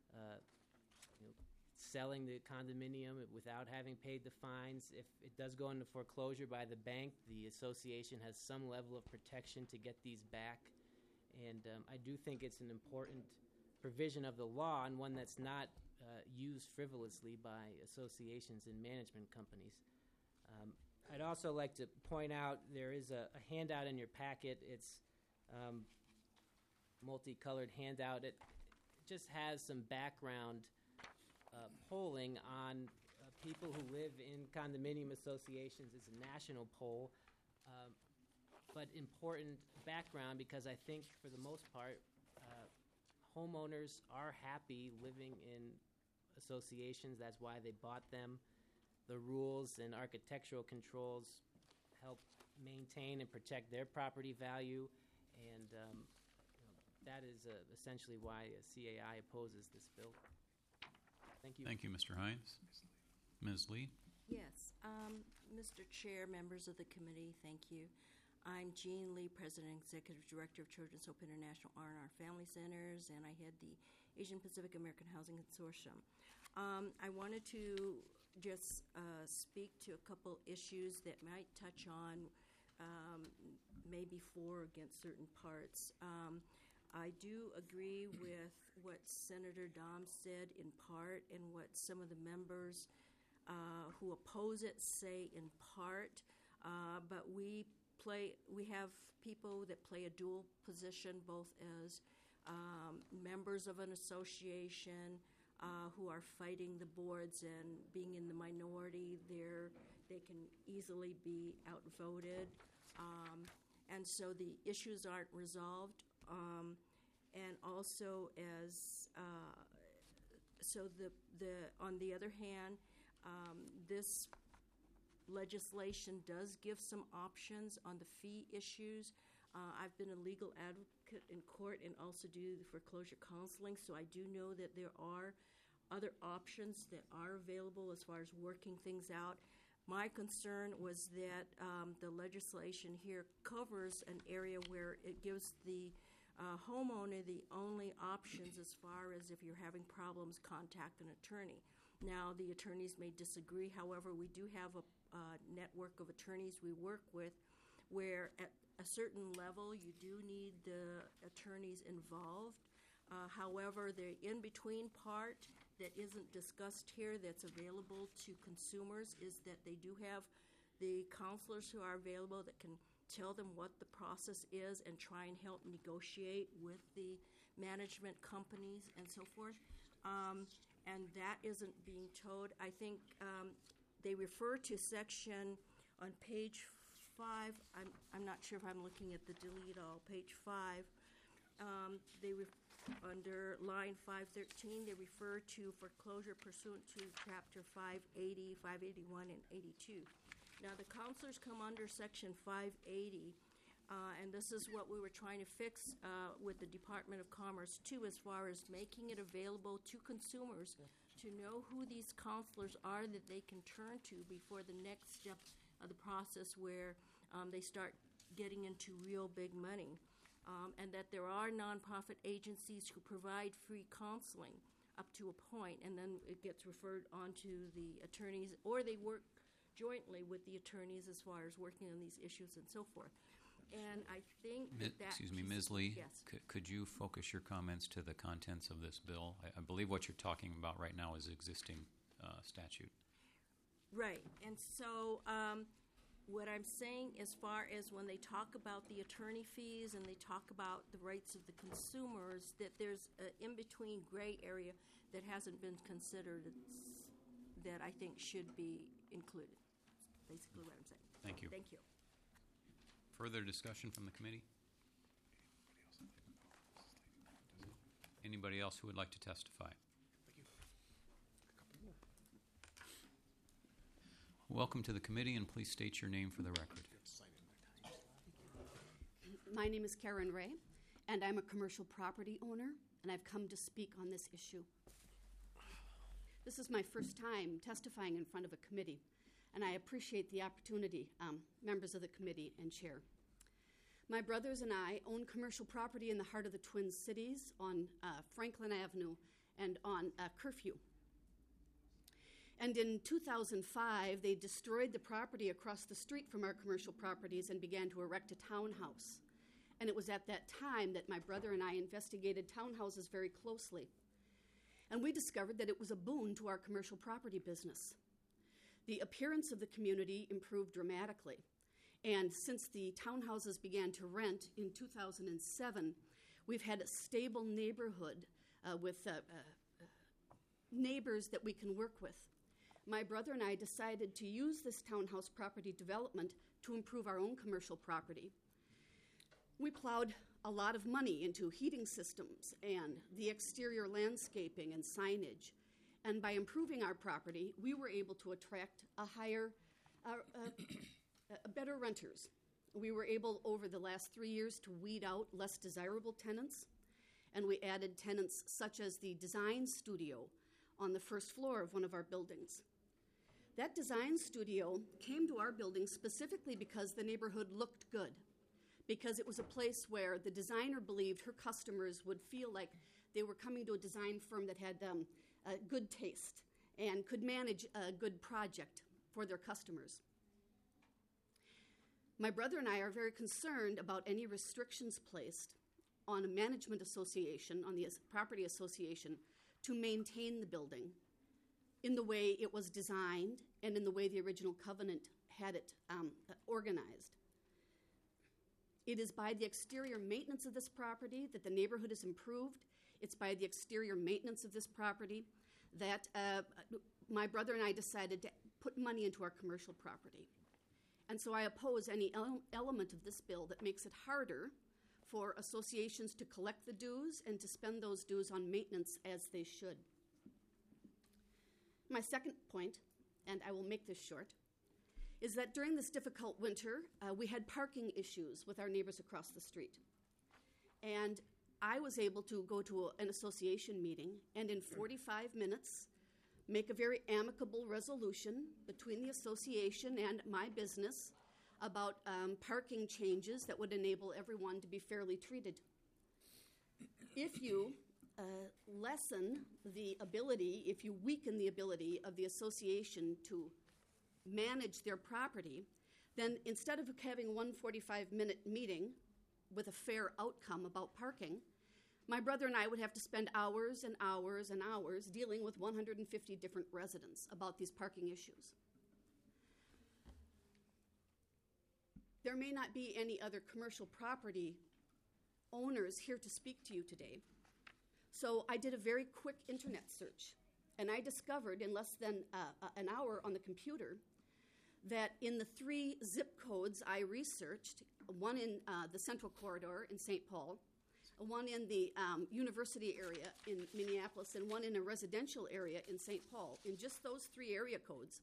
selling the condominium without having paid the fines. If it does go into foreclosure by the bank, the association has some level of protection to get these back. And I do think it's an important provision of the law, and one that's not used frivolously by associations and management companies. I'd also like to point out there is a handout in your packet. It's multicolored handout. It just has some background polling on people who live in condominium associations. It's a national poll, but important background because I think for the most part, homeowners are happy living in associations. That's why they bought them. The rules and architectural controls help maintain and protect their property value, and that is essentially why CAI opposes this bill. Thank you. Thank you, Mr. Hines. Ms. Lee? Yes. Mr. Chair, members of the committee, thank you. I'm Jean Lee, President and Executive Director of Children's Hope International R&R Family Centers, and I head the Asian Pacific American Housing Consortium. I wanted to just speak to a couple issues that might touch on maybe for or against certain parts. I do agree with what Senator Dom said in part and what some of the members who oppose it say in part, but we have people that play a dual position, both as members of an association who are fighting the boards and being in the minority. They can easily be outvoted, and so the issues aren't resolved. And also, as so the on the other hand, this legislation does give some options on the fee issues. I've been a legal advocate in court and also do the foreclosure counseling, so I do know that there are other options that are available as far as working things out. My concern was that the legislation here covers an area where it gives the homeowner the only options as far as if you're having problems, contact an attorney. Now, the attorneys may disagree. However, we do have a network of attorneys we work with where at a certain level you do need the attorneys involved. However, the in-between part that isn't discussed here that's available to consumers is that they do have the counselors who are available that can tell them what the process is and try and help negotiate with the management companies and so forth. And that isn't being told. I think they refer to section on page 5. I'm not sure if I'm looking at the delete all, page 5. Under line 513, they refer to foreclosure pursuant to Chapter 580, 581, and 82. Now, the counselors come under Section 580, and this is what we were trying to fix with the Department of Commerce, too, as far as making it available to consumers to know who these counselors are that they can turn to before the next step of the process where they start getting into real big money. And that there are nonprofit agencies who provide free counseling up to a point, and then it gets referred on to the attorneys, or they work jointly with the attorneys as far as working on these issues and so forth. And I think that Excuse me, Ms. Lee, yes. could you focus your comments to the contents of this bill? I believe what you're talking about right now is existing statute. Right, and so what I'm saying as far as when they talk about the attorney fees and they talk about the rights of the consumers, that there's an in-between gray area that hasn't been considered that I think should be included. That's basically what I'm saying. Thank you. Thank you. Further discussion from the committee? Anybody else who would like to testify? Welcome to the committee, and please state your name for the record. My name is Karen Ray, and I'm a commercial property owner, and I've come to speak on this issue. This is my first time testifying in front of a committee, and I appreciate the opportunity, members of the committee and chair. My brothers and I own commercial property in the heart of the Twin Cities on Franklin Avenue and on Curfew. And in 2005, they destroyed the property across the street from our commercial properties and began to erect a townhouse. And it was at that time that my brother and I investigated townhouses very closely. And we discovered that it was a boon to our commercial property business. The appearance of the community improved dramatically. And since the townhouses began to rent in 2007, we've had a stable neighborhood with neighbors that we can work with. My brother and I decided to use this townhouse property development to improve our own commercial property. We plowed a lot of money into heating systems and the exterior landscaping and signage. And by improving our property, we were able to attract better renters. We were able, over the last 3 years, to weed out less desirable tenants, and we added tenants such as the design studio on the first floor of one of our buildings. That design studio came to our building specifically because the neighborhood looked good, because it was a place where the designer believed her customers would feel like they were coming to a design firm that had good taste and could manage a good project for their customers. My brother and I are very concerned about any restrictions placed on a management association, on the property association, to maintain the building in the way it was designed and in the way the original covenant had it organized. It is by the exterior maintenance of this property that the neighborhood is improved. It's by the exterior maintenance of this property that my brother and I decided to put money into our commercial property. And so I oppose any element of this bill that makes it harder for associations to collect the dues and to spend those dues on maintenance as they should. My second point, and I will make this short, is that during this difficult winter, we had parking issues with our neighbors across the street. And I was able to go to an association meeting and in 45 minutes make a very amicable resolution between the association and my business about parking changes that would enable everyone to be fairly treated. If you lessen the ability, if you weaken the ability of the association to manage their property, then instead of having one 45-minute meeting with a fair outcome about parking, my brother and I would have to spend hours and hours and hours dealing with 150 different residents about these parking issues. There may not be any other commercial property owners here to speak to you today. So I did a very quick internet search, and I discovered in less than an hour on the computer that in the 3 zip codes I researched, one in the Central Corridor in St. Paul, one in the university area in Minneapolis, and one in a residential area in St. Paul, in just those 3 area codes,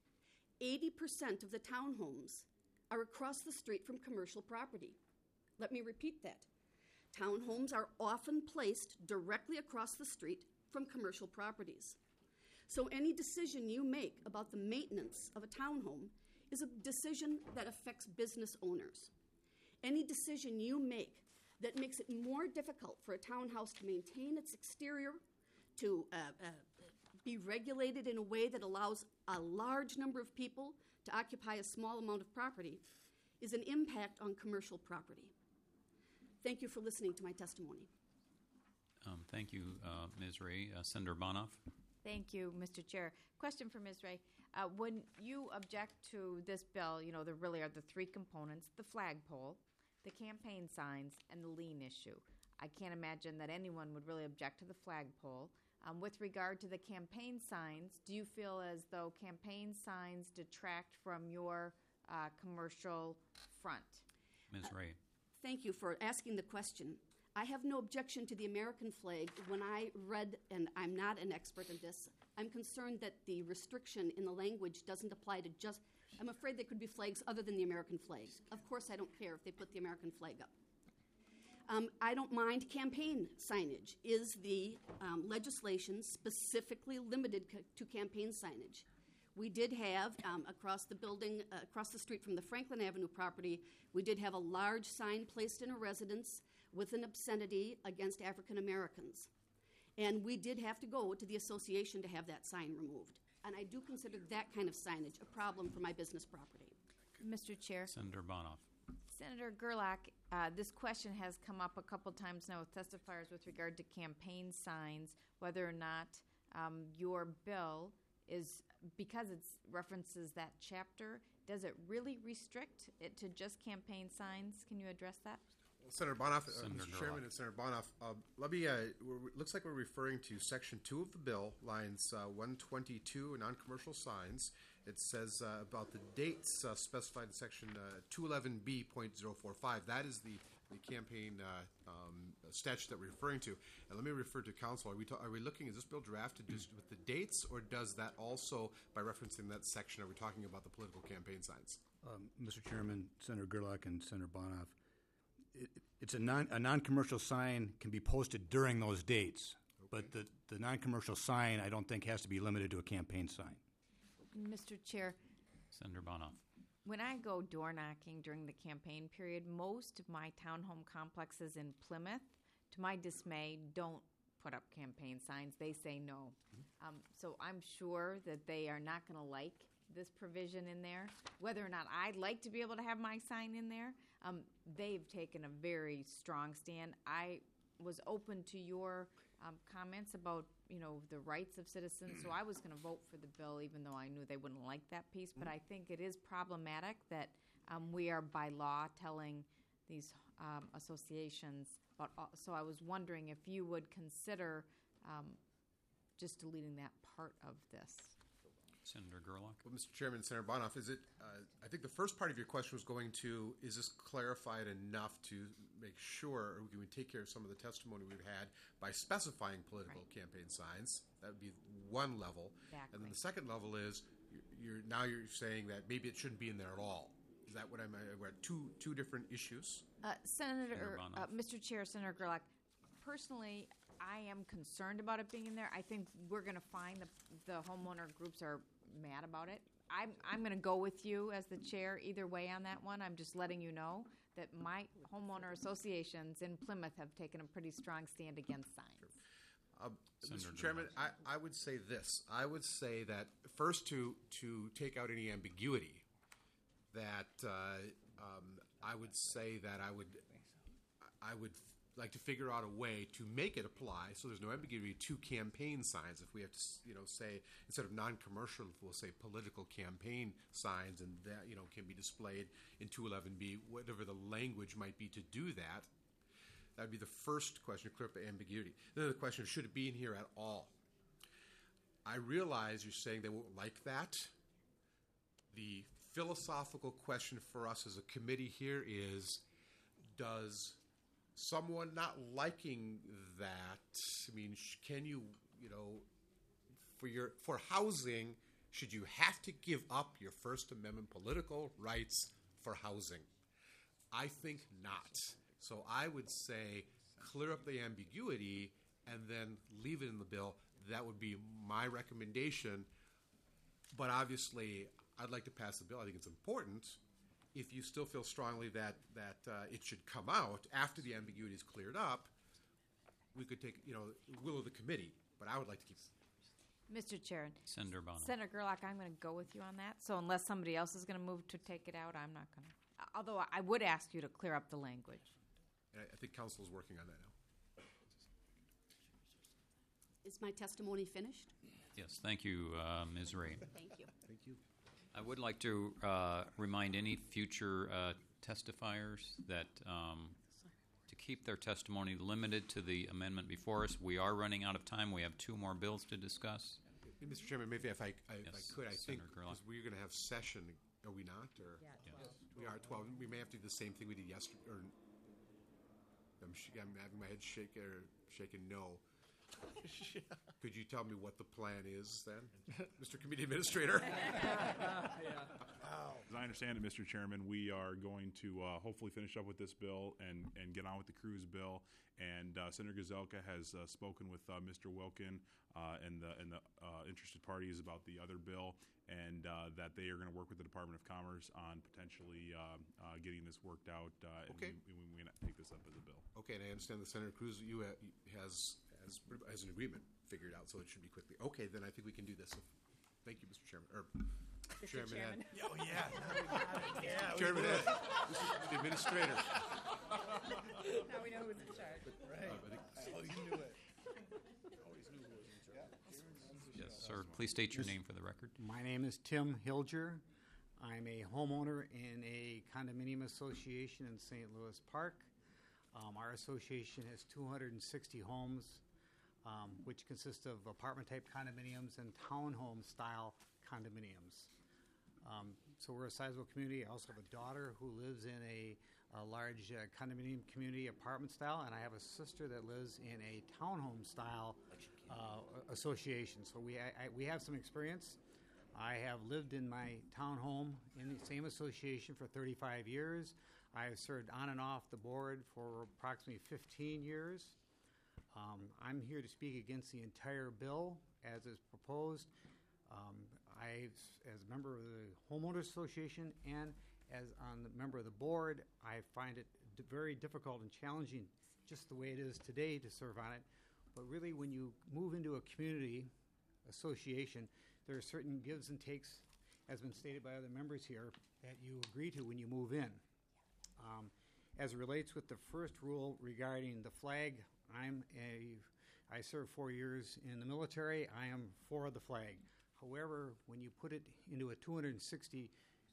80% of the townhomes are across the street from commercial property. Let me repeat that. Townhomes are often placed directly across the street from commercial properties. So any decision you make about the maintenance of a townhome is a decision that affects business owners. Any decision you make that makes it more difficult for a townhouse to maintain its exterior, to be regulated in a way that allows a large number of people to occupy a small amount of property, is an impact on commercial property. Thank you for listening to my testimony. Thank you, Ms. Ray. Senator Bonoff? Thank you, Mr. Chair. Question for Ms. Ray. When you object to this bill, you know, there really are the 3 components: the flagpole, the campaign signs, and the lien issue. I can't imagine that anyone would really object to the flagpole. With regard to the campaign signs, do you feel as though campaign signs detract from your commercial front? Ms. Ray. Thank you for asking the question. I have no objection to the American flag. When I read, and I'm not an expert in this, I'm concerned that the restriction in the language doesn't apply to just, I'm afraid there could be flags other than the American flag. Of course, I don't care if they put the American flag up. I don't mind campaign signage. Is the legislation specifically limited to campaign signage? We did have, across the building, across the street from the Franklin Avenue property, we did have a large sign placed in a residence with an obscenity against African Americans. And we did have to go to the association to have that sign removed. And I do consider that kind of signage a problem for my business property. Mr. Chair. Senator Bonoff. Senator Gerlach, this question has come up a couple times now with testifiers with regard to campaign signs, whether or not your bill is, because it references that chapter, does it really restrict it to just campaign signs? Can you address that? Well, Senator Bonoff, Senator Mr. Chairman, and Senator Bonoff, let me. Looks like we're referring to Section 2 of the bill, lines 122, non-commercial signs. It says about the dates specified in Section 211B.045. That is the campaign statute that we're referring to. And let me refer to council. Are we looking? Is this bill drafted just with the dates, or does that also, by referencing that section, are we talking about the political campaign signs? Mr. Chairman, Senator Gerlach, and Senator Bonoff, it's a non-commercial sign can be posted during those dates, but the non-commercial sign I don't think has to be limited to a campaign sign. Mr. Chair. Senator Bonoff. When I go door knocking during the campaign period, most of my townhome complexes in Plymouth, to my dismay, don't put up campaign signs. They say no. So I'm sure that they are not going to like this provision in there. Whether or not I'd like to be able to have my sign in there, they've taken a very strong stand. I was open to your comments about, the rights of citizens. So I was going to vote for the bill, even though I knew they wouldn't like that piece. But I think it is problematic that we are by law telling these associations about. So I was wondering if you would consider just deleting that part of this. Senator Gerlach. Well, Mr. Chairman, Senator Bonoff, is it? I think the first part of your question was going to: is this clarified enough to make sure, or can we take care of some of the testimony we've had by specifying political campaign signs? That would be one level, and then the second level is you're saying that maybe it shouldn't be in there at all. Is that what we're at two different issues? Mr. Chair, Senator Gerlach, personally, I am concerned about it being in there. I think we're going to find the homeowner groups are mad about it. I'm going to go with you as the chair either way on that one. I'm just letting you know that my homeowner associations in Plymouth have taken a pretty strong stand against signs. Mr. Chairman, I would say this. I would say that first to take out any ambiguity, that I would say that I would like to figure out a way to make it apply so there's no ambiguity to campaign signs. If we have to, say instead of non-commercial, we'll say political campaign signs, and that can be displayed in 211B, whatever the language might be to do that. That would be the first question, clear up ambiguity. Then the question is, should it be in here at all? I realize you're saying they won't like that. The philosophical question for us as a committee here is, does someone not liking that, can you, for housing, should you have to give up your First Amendment political rights for housing? I think not. So I would say clear up the ambiguity and then leave it in the bill. That would be my recommendation. But obviously, I'd like to pass the bill. I think it's important. If you still feel strongly that it should come out after the ambiguity is cleared up, we could take, will of the committee. But I would like to keep it. Mr. Chair. Senator Bono. Senator Gerlach, I'm going to go with you on that. So unless somebody else is going to move to take it out, I'm not going to. Although I would ask you to clear up the language. And I think council is working on that now. Is my testimony finished? Yes, thank you, Ms. Ray. Thank you. Thank you. I would like to remind any future testifiers that to keep their testimony limited to the amendment before us. We are running out of time. We have two more bills to discuss. Mr. Chairman, maybe if I could, I think Senator Gerlach. because we're going to have session, are we not? Or we are at 12. We may have to do the same thing we did yesterday. Or I'm having my head shaking no. Could you tell me what the plan is then, Mr. Committee Administrator? As I understand it, Mr. Chairman, we are going to hopefully finish up with this bill and get on with the cruise bill. And Senator Gazelka has spoken with Mr. Wilkin and the interested parties about the other bill, and that they are going to work with the Department of Commerce on potentially getting this worked out. Okay. And we're going to take this up as a bill. Okay, and I understand that Senator Cruz has an agreement figured out, so it should be quickly. Okay, then I think we can do this. Thank you, Mr. Chairman. Chairman Ed. Oh, yeah. Chairman Ed. This is the administrator. Now we know who's in charge. Right. Oh, you knew it. Always knew who was in charge. Yes, sir. Please state your name for the record. My name is Tim Hilger. I'm a homeowner in a condominium association in St. Louis Park. Our association has 260 homes, which consist of apartment-type condominiums and townhome-style condominiums. So we're a sizable community. I also have a daughter who lives in a large condominium community apartment style, and I have a sister that lives in a townhome style association. So we have some experience. I have lived in my townhome in the same association for 35 years. I have served on and off the board for approximately 15 years. I'm here to speak against the entire bill as is proposed. As a member of the Homeowners Association and as a member of the board, I find it very difficult and challenging just the way it is today to serve on it. But really, when you move into a community association, there are certain gives and takes, as been stated by other members here, that you agree to when you move in. As it relates with the first rule regarding the flag, I served 4 years in the military. I am for the flag. However, when you put it into a 260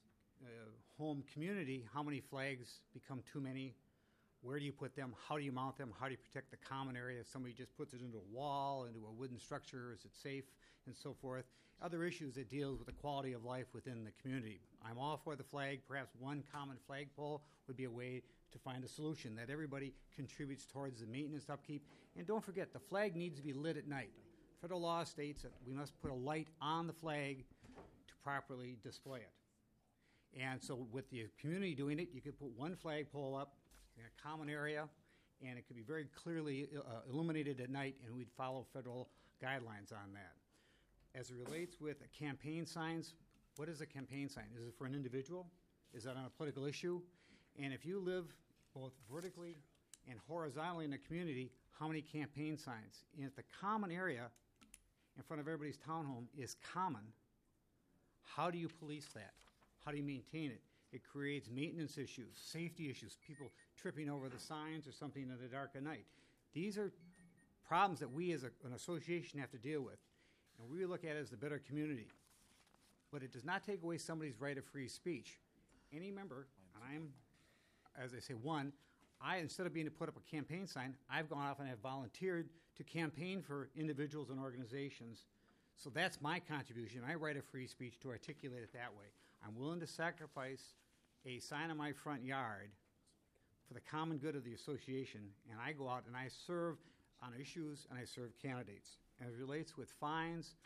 home community, how many flags become too many? Where do you put them? How do you mount them? How do you protect the common area? If somebody just puts it into a wall, into a wooden structure, is it safe, and so forth? Other issues that deal with the quality of life within the community. I'm all for the flag. Perhaps one common flagpole would be a way to find a solution that everybody contributes towards the maintenance, upkeep. And don't forget, the flag needs to be lit at night. Federal law states that we must put a light on the flag to properly display it. And so with the community doing it, you could put one flagpole up in a common area, and it could be very clearly illuminated at night, and we'd follow federal guidelines on that. As it relates with campaign signs, what is a campaign sign? Is it for an individual? Is that on a political issue? And if you live both vertically and horizontally in a community, how many campaign signs? And if the common area in front of everybody's townhome is common, how do you police that? How do you maintain it? It creates maintenance issues, safety issues, people tripping over the signs or something in the dark of night. These are problems that we as an association have to deal with. And we look at it as the better community. But it does not take away somebody's right of free speech. Any member, and I'm, as I say, instead of being to put up a campaign sign, I've gone off and have volunteered to campaign for individuals and organizations. So that's my contribution, my right of free speech, to articulate it that way. I'm willing to sacrifice a sign in my front yard for the common good of the association, and I go out and I serve on issues and I serve candidates. As it relates with fines,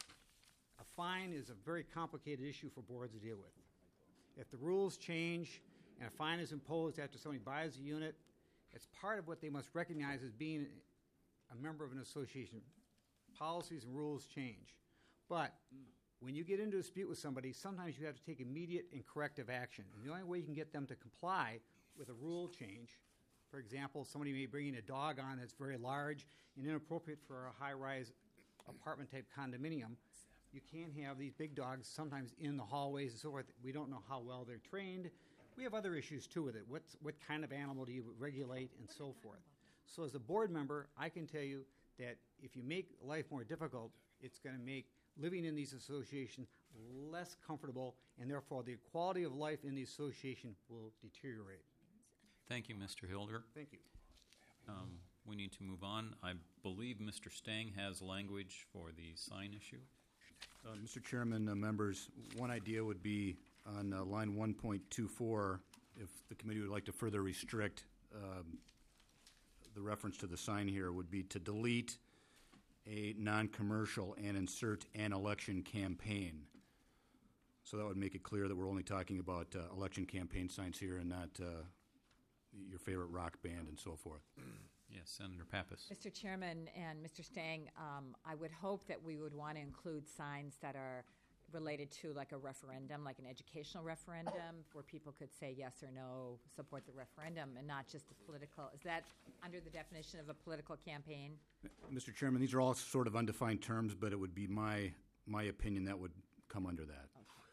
a fine is a very complicated issue for boards to deal with. If the rules change and a fine is imposed after somebody buys a unit, it's part of what they must recognize as being a member of an association. Policies and rules change. But when you get into a dispute with somebody, sometimes you have to take immediate and corrective action. And the only way you can get them to comply with a rule change, for example, somebody may bring in a dog on that's very large and inappropriate for a high-rise apartment-type condominium. You can't have these big dogs sometimes in the hallways and so forth. We don't know how well they're trained. We have other issues, too, with it. What kind of animal do you regulate and so forth? So as a board member, I can tell you that if you make life more difficult, it's going to make living in these associations less comfortable, and therefore the quality of life in the association will deteriorate. Thank you, Mr. Hilder. Thank you. We need to move on. I believe Mr. Stang has language for the sign issue. Mr. Chairman, members, one idea would be on line 1.24, if the committee would like to further restrict the reference to the sign here, would be to delete a non-commercial and insert an election campaign. So that would make it clear that we're only talking about election campaign signs here and not your favorite rock band and so forth. Yes, Senator Pappas. Mr. Chairman and Mr. Stang, I would hope that we would want to include signs that are related to like a referendum, like an educational referendum, where people could say yes or no, support the referendum, and not just the political. Is that under the definition of a political campaign? Mr. Chairman, these are all sort of undefined terms, but it would be my opinion that would come under that.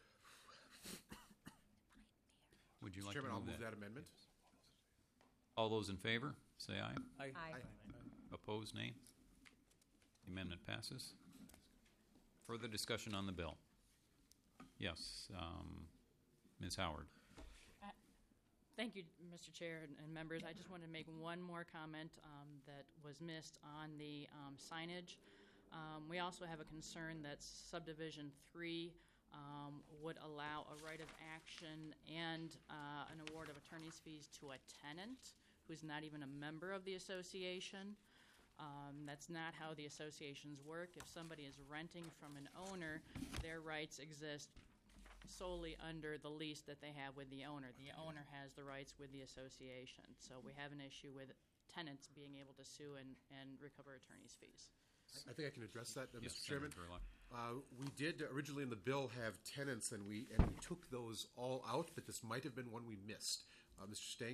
Would you Mr. like Chairman, to I'll move move that amendment. All those in favor, say aye. Aye. Opposed, nay. The amendment passes. Further discussion on the bill? Yes, Ms. Howard. Thank you, Mr. Chair and members. I just wanted to make one more comment that was missed on the signage. We also have a concern that subdivision 3 would allow a right of action and an award of attorney's fees to a tenant who's not even a member of the association. That's not how the associations work. If somebody is renting from an owner, their rights exist solely under the lease that they have with the owner. The owner has the rights with the association. So we have an issue with tenants being able to sue and recover attorney's fees. I think I can address that, Yes, Mr. Chairman. Senator Gerlach. We did originally in the bill have tenants, and we took those all out, but this might have been one we missed. Mr. Stang,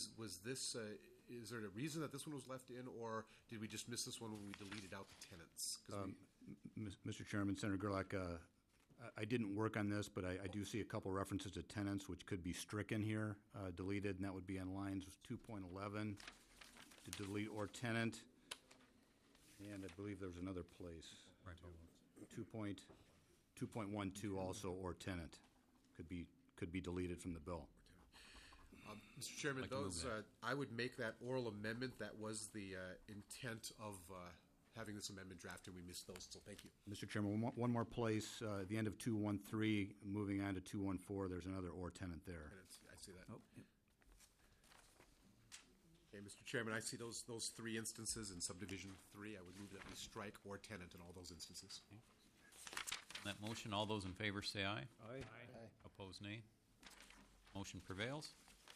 is there a reason that this one was left in, or did we just miss this one when we deleted out the tenants? Mr. Chairman, Senator Gerlach, I didn't work on this, but I do see a couple references to tenants, which could be stricken here, deleted, and that would be on lines 2.11 to delete or tenant. And I believe there was another place. 2.12 also or tenant could be deleted from the bill. Mr. Chairman, I would make that oral amendment. That was the intent of having this amendment drafted. We missed those, so thank you. Mr. Chairman, one more place, at the end of 213, moving on to 214, there's another or tenant there. I see that. Okay, Mr. Chairman, I see those three instances in subdivision 3. I would move that we strike or tenant in all those instances. On that motion, all those in favor say aye. Aye. Opposed, nay. Motion prevails.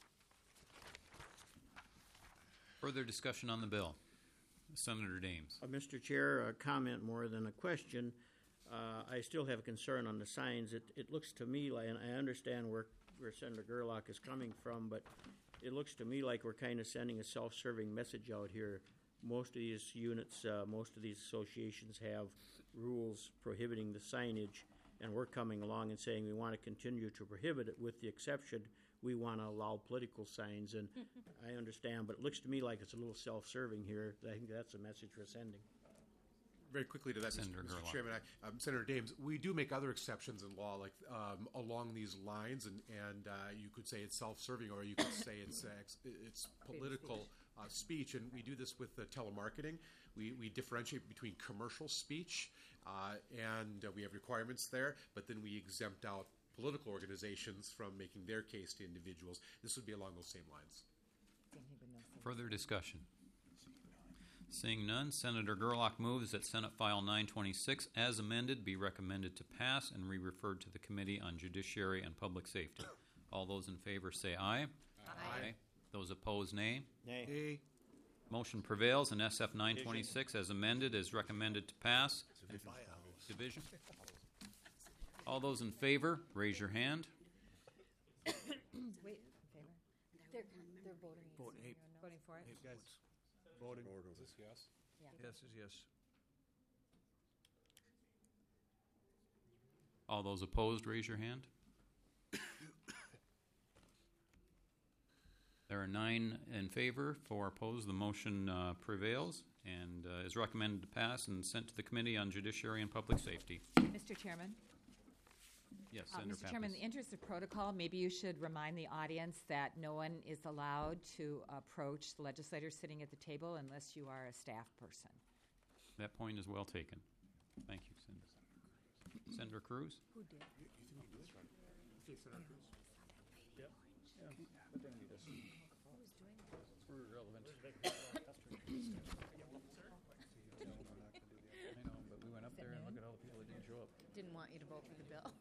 Further discussion on the bill. Senator Dames. Mr. Chair, a comment more than a question. I still have a concern on the signs. It looks to me like, and I understand where Senator Gerlach is coming from, but it looks to me like we're kind of sending a self-serving message out here. Most of these units, most of these associations have rules prohibiting the signage, and we're coming along and saying we want to continue to prohibit it with the exception we want to allow political signs. And I understand, but it looks to me like it's a little self-serving here. I think that's a message we're sending. Very quickly to that, Mr. Chairman, Senator Dames, we do make other exceptions in law, like along these lines, and you could say it's self-serving, or you could say it's political speech, and we do this with telemarketing. We differentiate between commercial speech, and we have requirements there, but then we exempt out political organizations from making their case to individuals. This would be along those same lines. Further discussion. Seeing none, Senator Gerlach moves that Senate File 926, as amended, be recommended to pass and re-referred to the Committee on Judiciary and Public Safety. All those in favor say aye. Aye. Those opposed, nay. Nay. Motion prevails, and SF 926, as amended, is recommended to pass. Division. All those in favor, raise your hand. Wait, in favor? They're voting. Voting for it? Voting. Is this yes? Yeah. Yes is yes. All those opposed, raise your hand. There are 9 in favor, 4 opposed. The motion prevails and is recommended to pass and sent to the Committee on Judiciary and Public Safety. Mr. Chairman? Yes, Senator Mr. Chairman, in the interest of protocol, maybe you should remind the audience that no one is allowed to approach the legislators sitting at the table unless you are a staff person. That point is well taken. Thank you, Senator. Senator Cruz? Who did? Okay, Senator Cruz. Yep. Who's doing that? It's relevant. I know, but we went up there and look at all the people that didn't show up. Didn't want you to vote for the bill.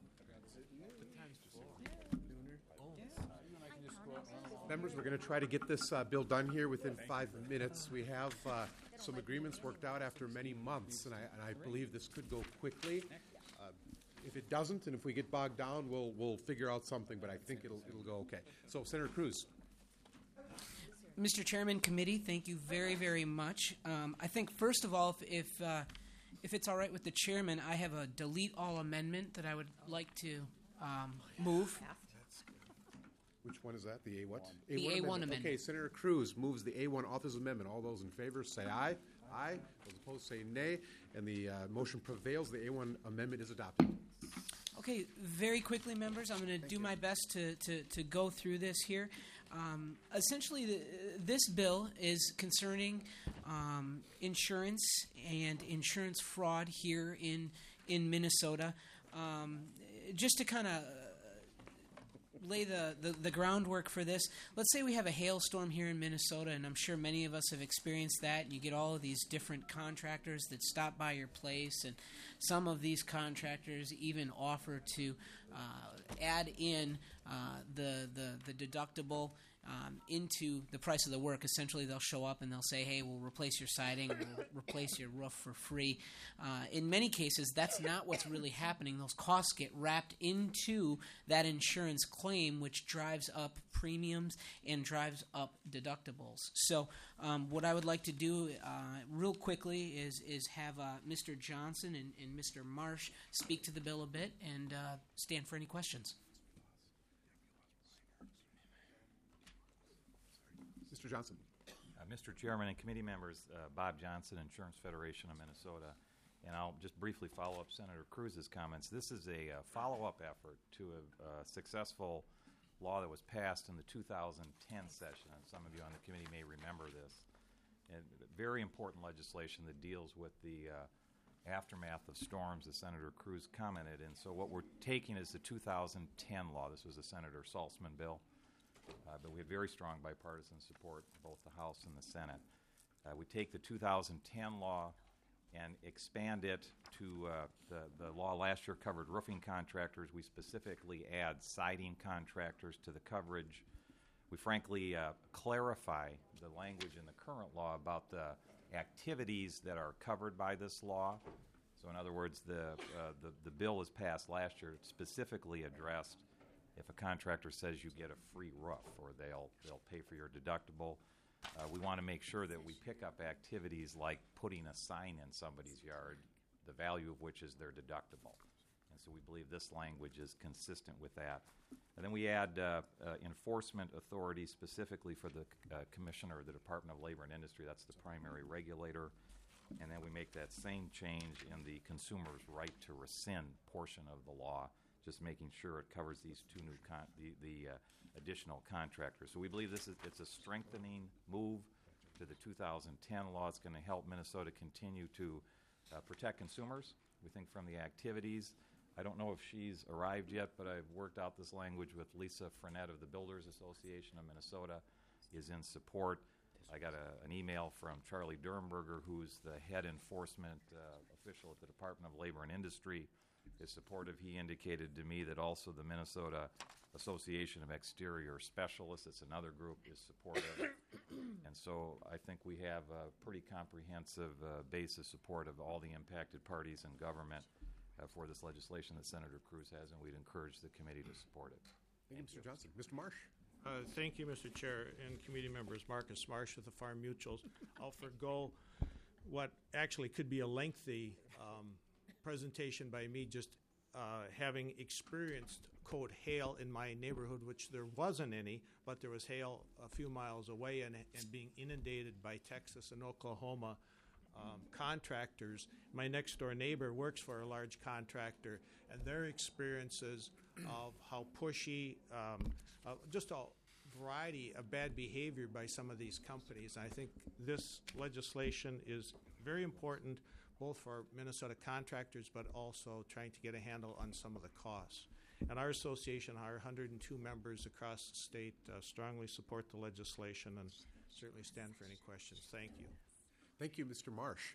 Members, we're going to try to get this bill done here within 5 minutes. We have some agreements worked out after many months, and I believe this could go quickly. If it doesn't, and if we get bogged down, we'll figure out something, but I think it'll go okay. So, Senator Cruz. Mr. Chairman, committee, thank you very, very much. I think, first of all, if it's all right with the chairman, I have a delete all amendment that I would like to move. Which one is that? The A what? The A1 amendment. Okay, Senator Cruz moves the A1 authors amendment. All those in favor say aye. Aye. Those opposed say nay. And the motion prevails. The A1 amendment is adopted. Okay, very quickly, members, I'm going to do my best to go through this here. Essentially, this bill is concerning insurance and insurance fraud here in Minnesota. Just to kind of lay the groundwork for this, let's say we have a hailstorm here in Minnesota, and I'm sure many of us have experienced that, and you get all of these different contractors that stop by your place, and some of these contractors even offer to add in the deductible into the price of the work. Essentially, they'll show up and they'll say, hey, we'll replace your siding, we'll replace your roof for free. In many cases, that's not what's really happening. Those costs get wrapped into that insurance claim, which drives up premiums and drives up deductibles. So what I would like to do real quickly is have Mr. Johnson and Mr. Marsh speak to the bill a bit and stand for any questions. Mr. Johnson. Mr. Chairman and committee members, Bob Johnson, Insurance Federation of Minnesota, and I'll just briefly follow up Senator Cruz's comments. This is a follow-up effort to a successful law that was passed in the 2010 session, and some of you on the committee may remember this. And very important legislation that deals with the aftermath of storms, as Senator Cruz commented. And so what we're taking is the 2010 law. This was a Senator Saltzman bill. But we had very strong bipartisan support in both the House and the Senate. We take the 2010 law and expand it to the law last year covered roofing contractors. We specifically add siding contractors to the coverage. We frankly clarify the language in the current law about the activities that are covered by this law. So in other words, the bill was passed last year. It specifically addressed if a contractor says you get a free roof or they'll pay for your deductible. We want to make sure that we pick up activities like putting a sign in somebody's yard, the value of which is their deductible. And so we believe this language is consistent with that. And then we add enforcement authority specifically for the Commissioner of the Department of Labor and Industry. That's the primary regulator. And then we make that same change in the consumer's right to rescind portion of the law, just making sure it covers these two new additional contractors. So we believe it's a strengthening move to the 2010 law. It's going to help Minnesota continue to protect consumers. We think from the activities. I don't know if she's arrived yet, but I've worked out this language with Lisa Frenette of the Builders Association of Minnesota, is in support. I got an email from Charlie Durenberger, who's the head enforcement official at the Department of Labor and Industry, is supportive. He indicated to me that also the Minnesota Association of Exterior Specialists, it's another group, is supportive. And so I think we have a pretty comprehensive base of support of all the impacted parties in government for this legislation that Senator Cruz has, and we'd encourage the committee to support it. Thank you, Mr. Johnson. Mr. Marsh. Thank you, Mr. Chair and committee members. Marcus Marsh with the Farm Mutuals. I'll forgo what actually could be a lengthy presentation by me, just having experienced, quote, hail in my neighborhood, which there wasn't any, but there was hail a few miles away, and being inundated by Texas and Oklahoma contractors. My next door neighbor works for a large contractor, and their experiences of how pushy, just a variety of bad behavior by some of these companies. And I think this legislation is very important, both for Minnesota contractors, but also trying to get a handle on some of the costs. And our association, our 102 members across the state, strongly support the legislation and certainly stand for any questions. Thank you. Thank you, Mr. Marsh.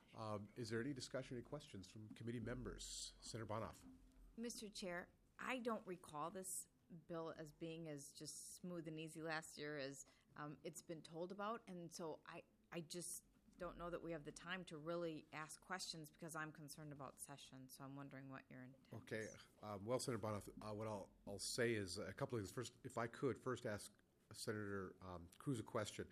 Is there any discussion, any questions from committee members? Senator Bonoff. Mr. Chair, I don't recall this bill as being as just smooth and easy last year as it's been told about, and so I just don't know that we have the time to really ask questions because I'm concerned about session, so I'm wondering what your intent Okay. is. Well, Senator Bonoff, what I'll say is a couple of things. First, if I could first ask Senator Cruz a question.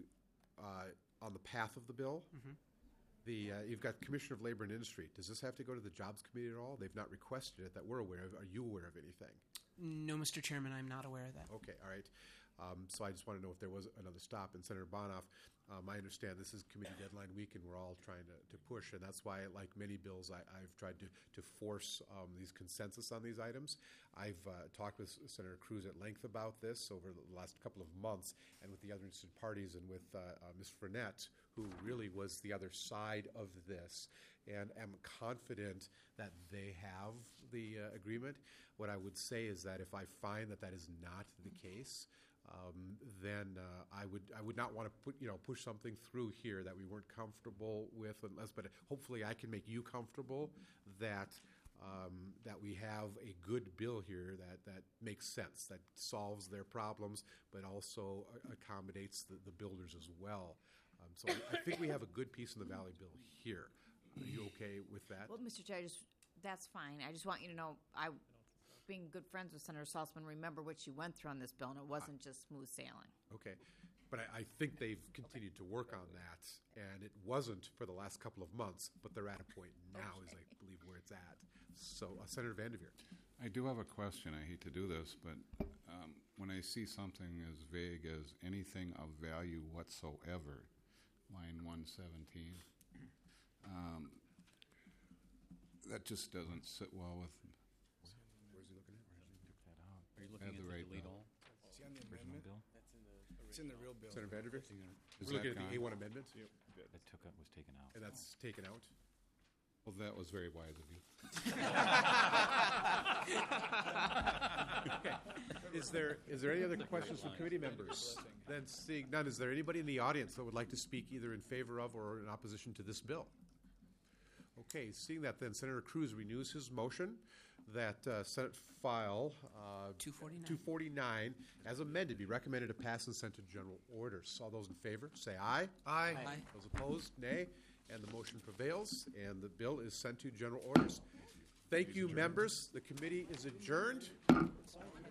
On the path of the bill, you've got Commissioner of Labor and Industry. Does this have to go to the Jobs Committee at all? They've not requested it that we're aware of. Are you aware of anything? No, Mr. Chairman, I'm not aware of that. Okay, all right. So I just want to know if there was another stop. And Senator Bonoff, I understand this is committee deadline week, and we're all trying to push, and that's why, like many bills, I've tried to force these consensus on these items. I've talked with Senator Cruz at length about this over the last couple of months, and with the other interested parties, and with Ms. Frenette, who really was the other side of this, and am confident that they have the agreement. What I would say is that if I find that is not the case, then I would not want to push something through here that we weren't comfortable with, but hopefully I can make you comfortable that that we have a good bill here that makes sense, that solves their problems, but also accommodates the builders as well. So I think we have a good piece in the Valley bill here. Are you okay with that? Well, Mr. Chair, that's fine. I just want you to know, being good friends with Senator Saltzman, remember what she went through on this bill, and it wasn't just smooth sailing. Okay. But I think they've continued to work on that, and it wasn't for the last couple of months, but they're at a point now, is I believe where it's at. So, Senator Vanderveer. I do have a question. I hate to do this, but when I see something as vague as anything of value whatsoever, line 117, that just doesn't sit well with. Where's he looking at? Are you looking at the right delete bill. all? Is he on the Original amendment? bill? It's in the real bill. Senator Vanderveer? Is We're looking that at the gone? A1 amendment, That was taken out. and that's taken out. Well, that was very wise of you. Okay. Is there any other questions from committee members? Then seeing none, is there anybody in the audience that would like to speak either in favor of or in opposition to this bill? Okay, seeing that, then Senator Cruz renews his motion that Senate File 249 as amended be recommended to pass and sent to general orders. All those in favor say aye. Aye. Aye. Those opposed, nay. And the motion prevails, and the bill is sent to general orders. Thank you, members. The committee is adjourned.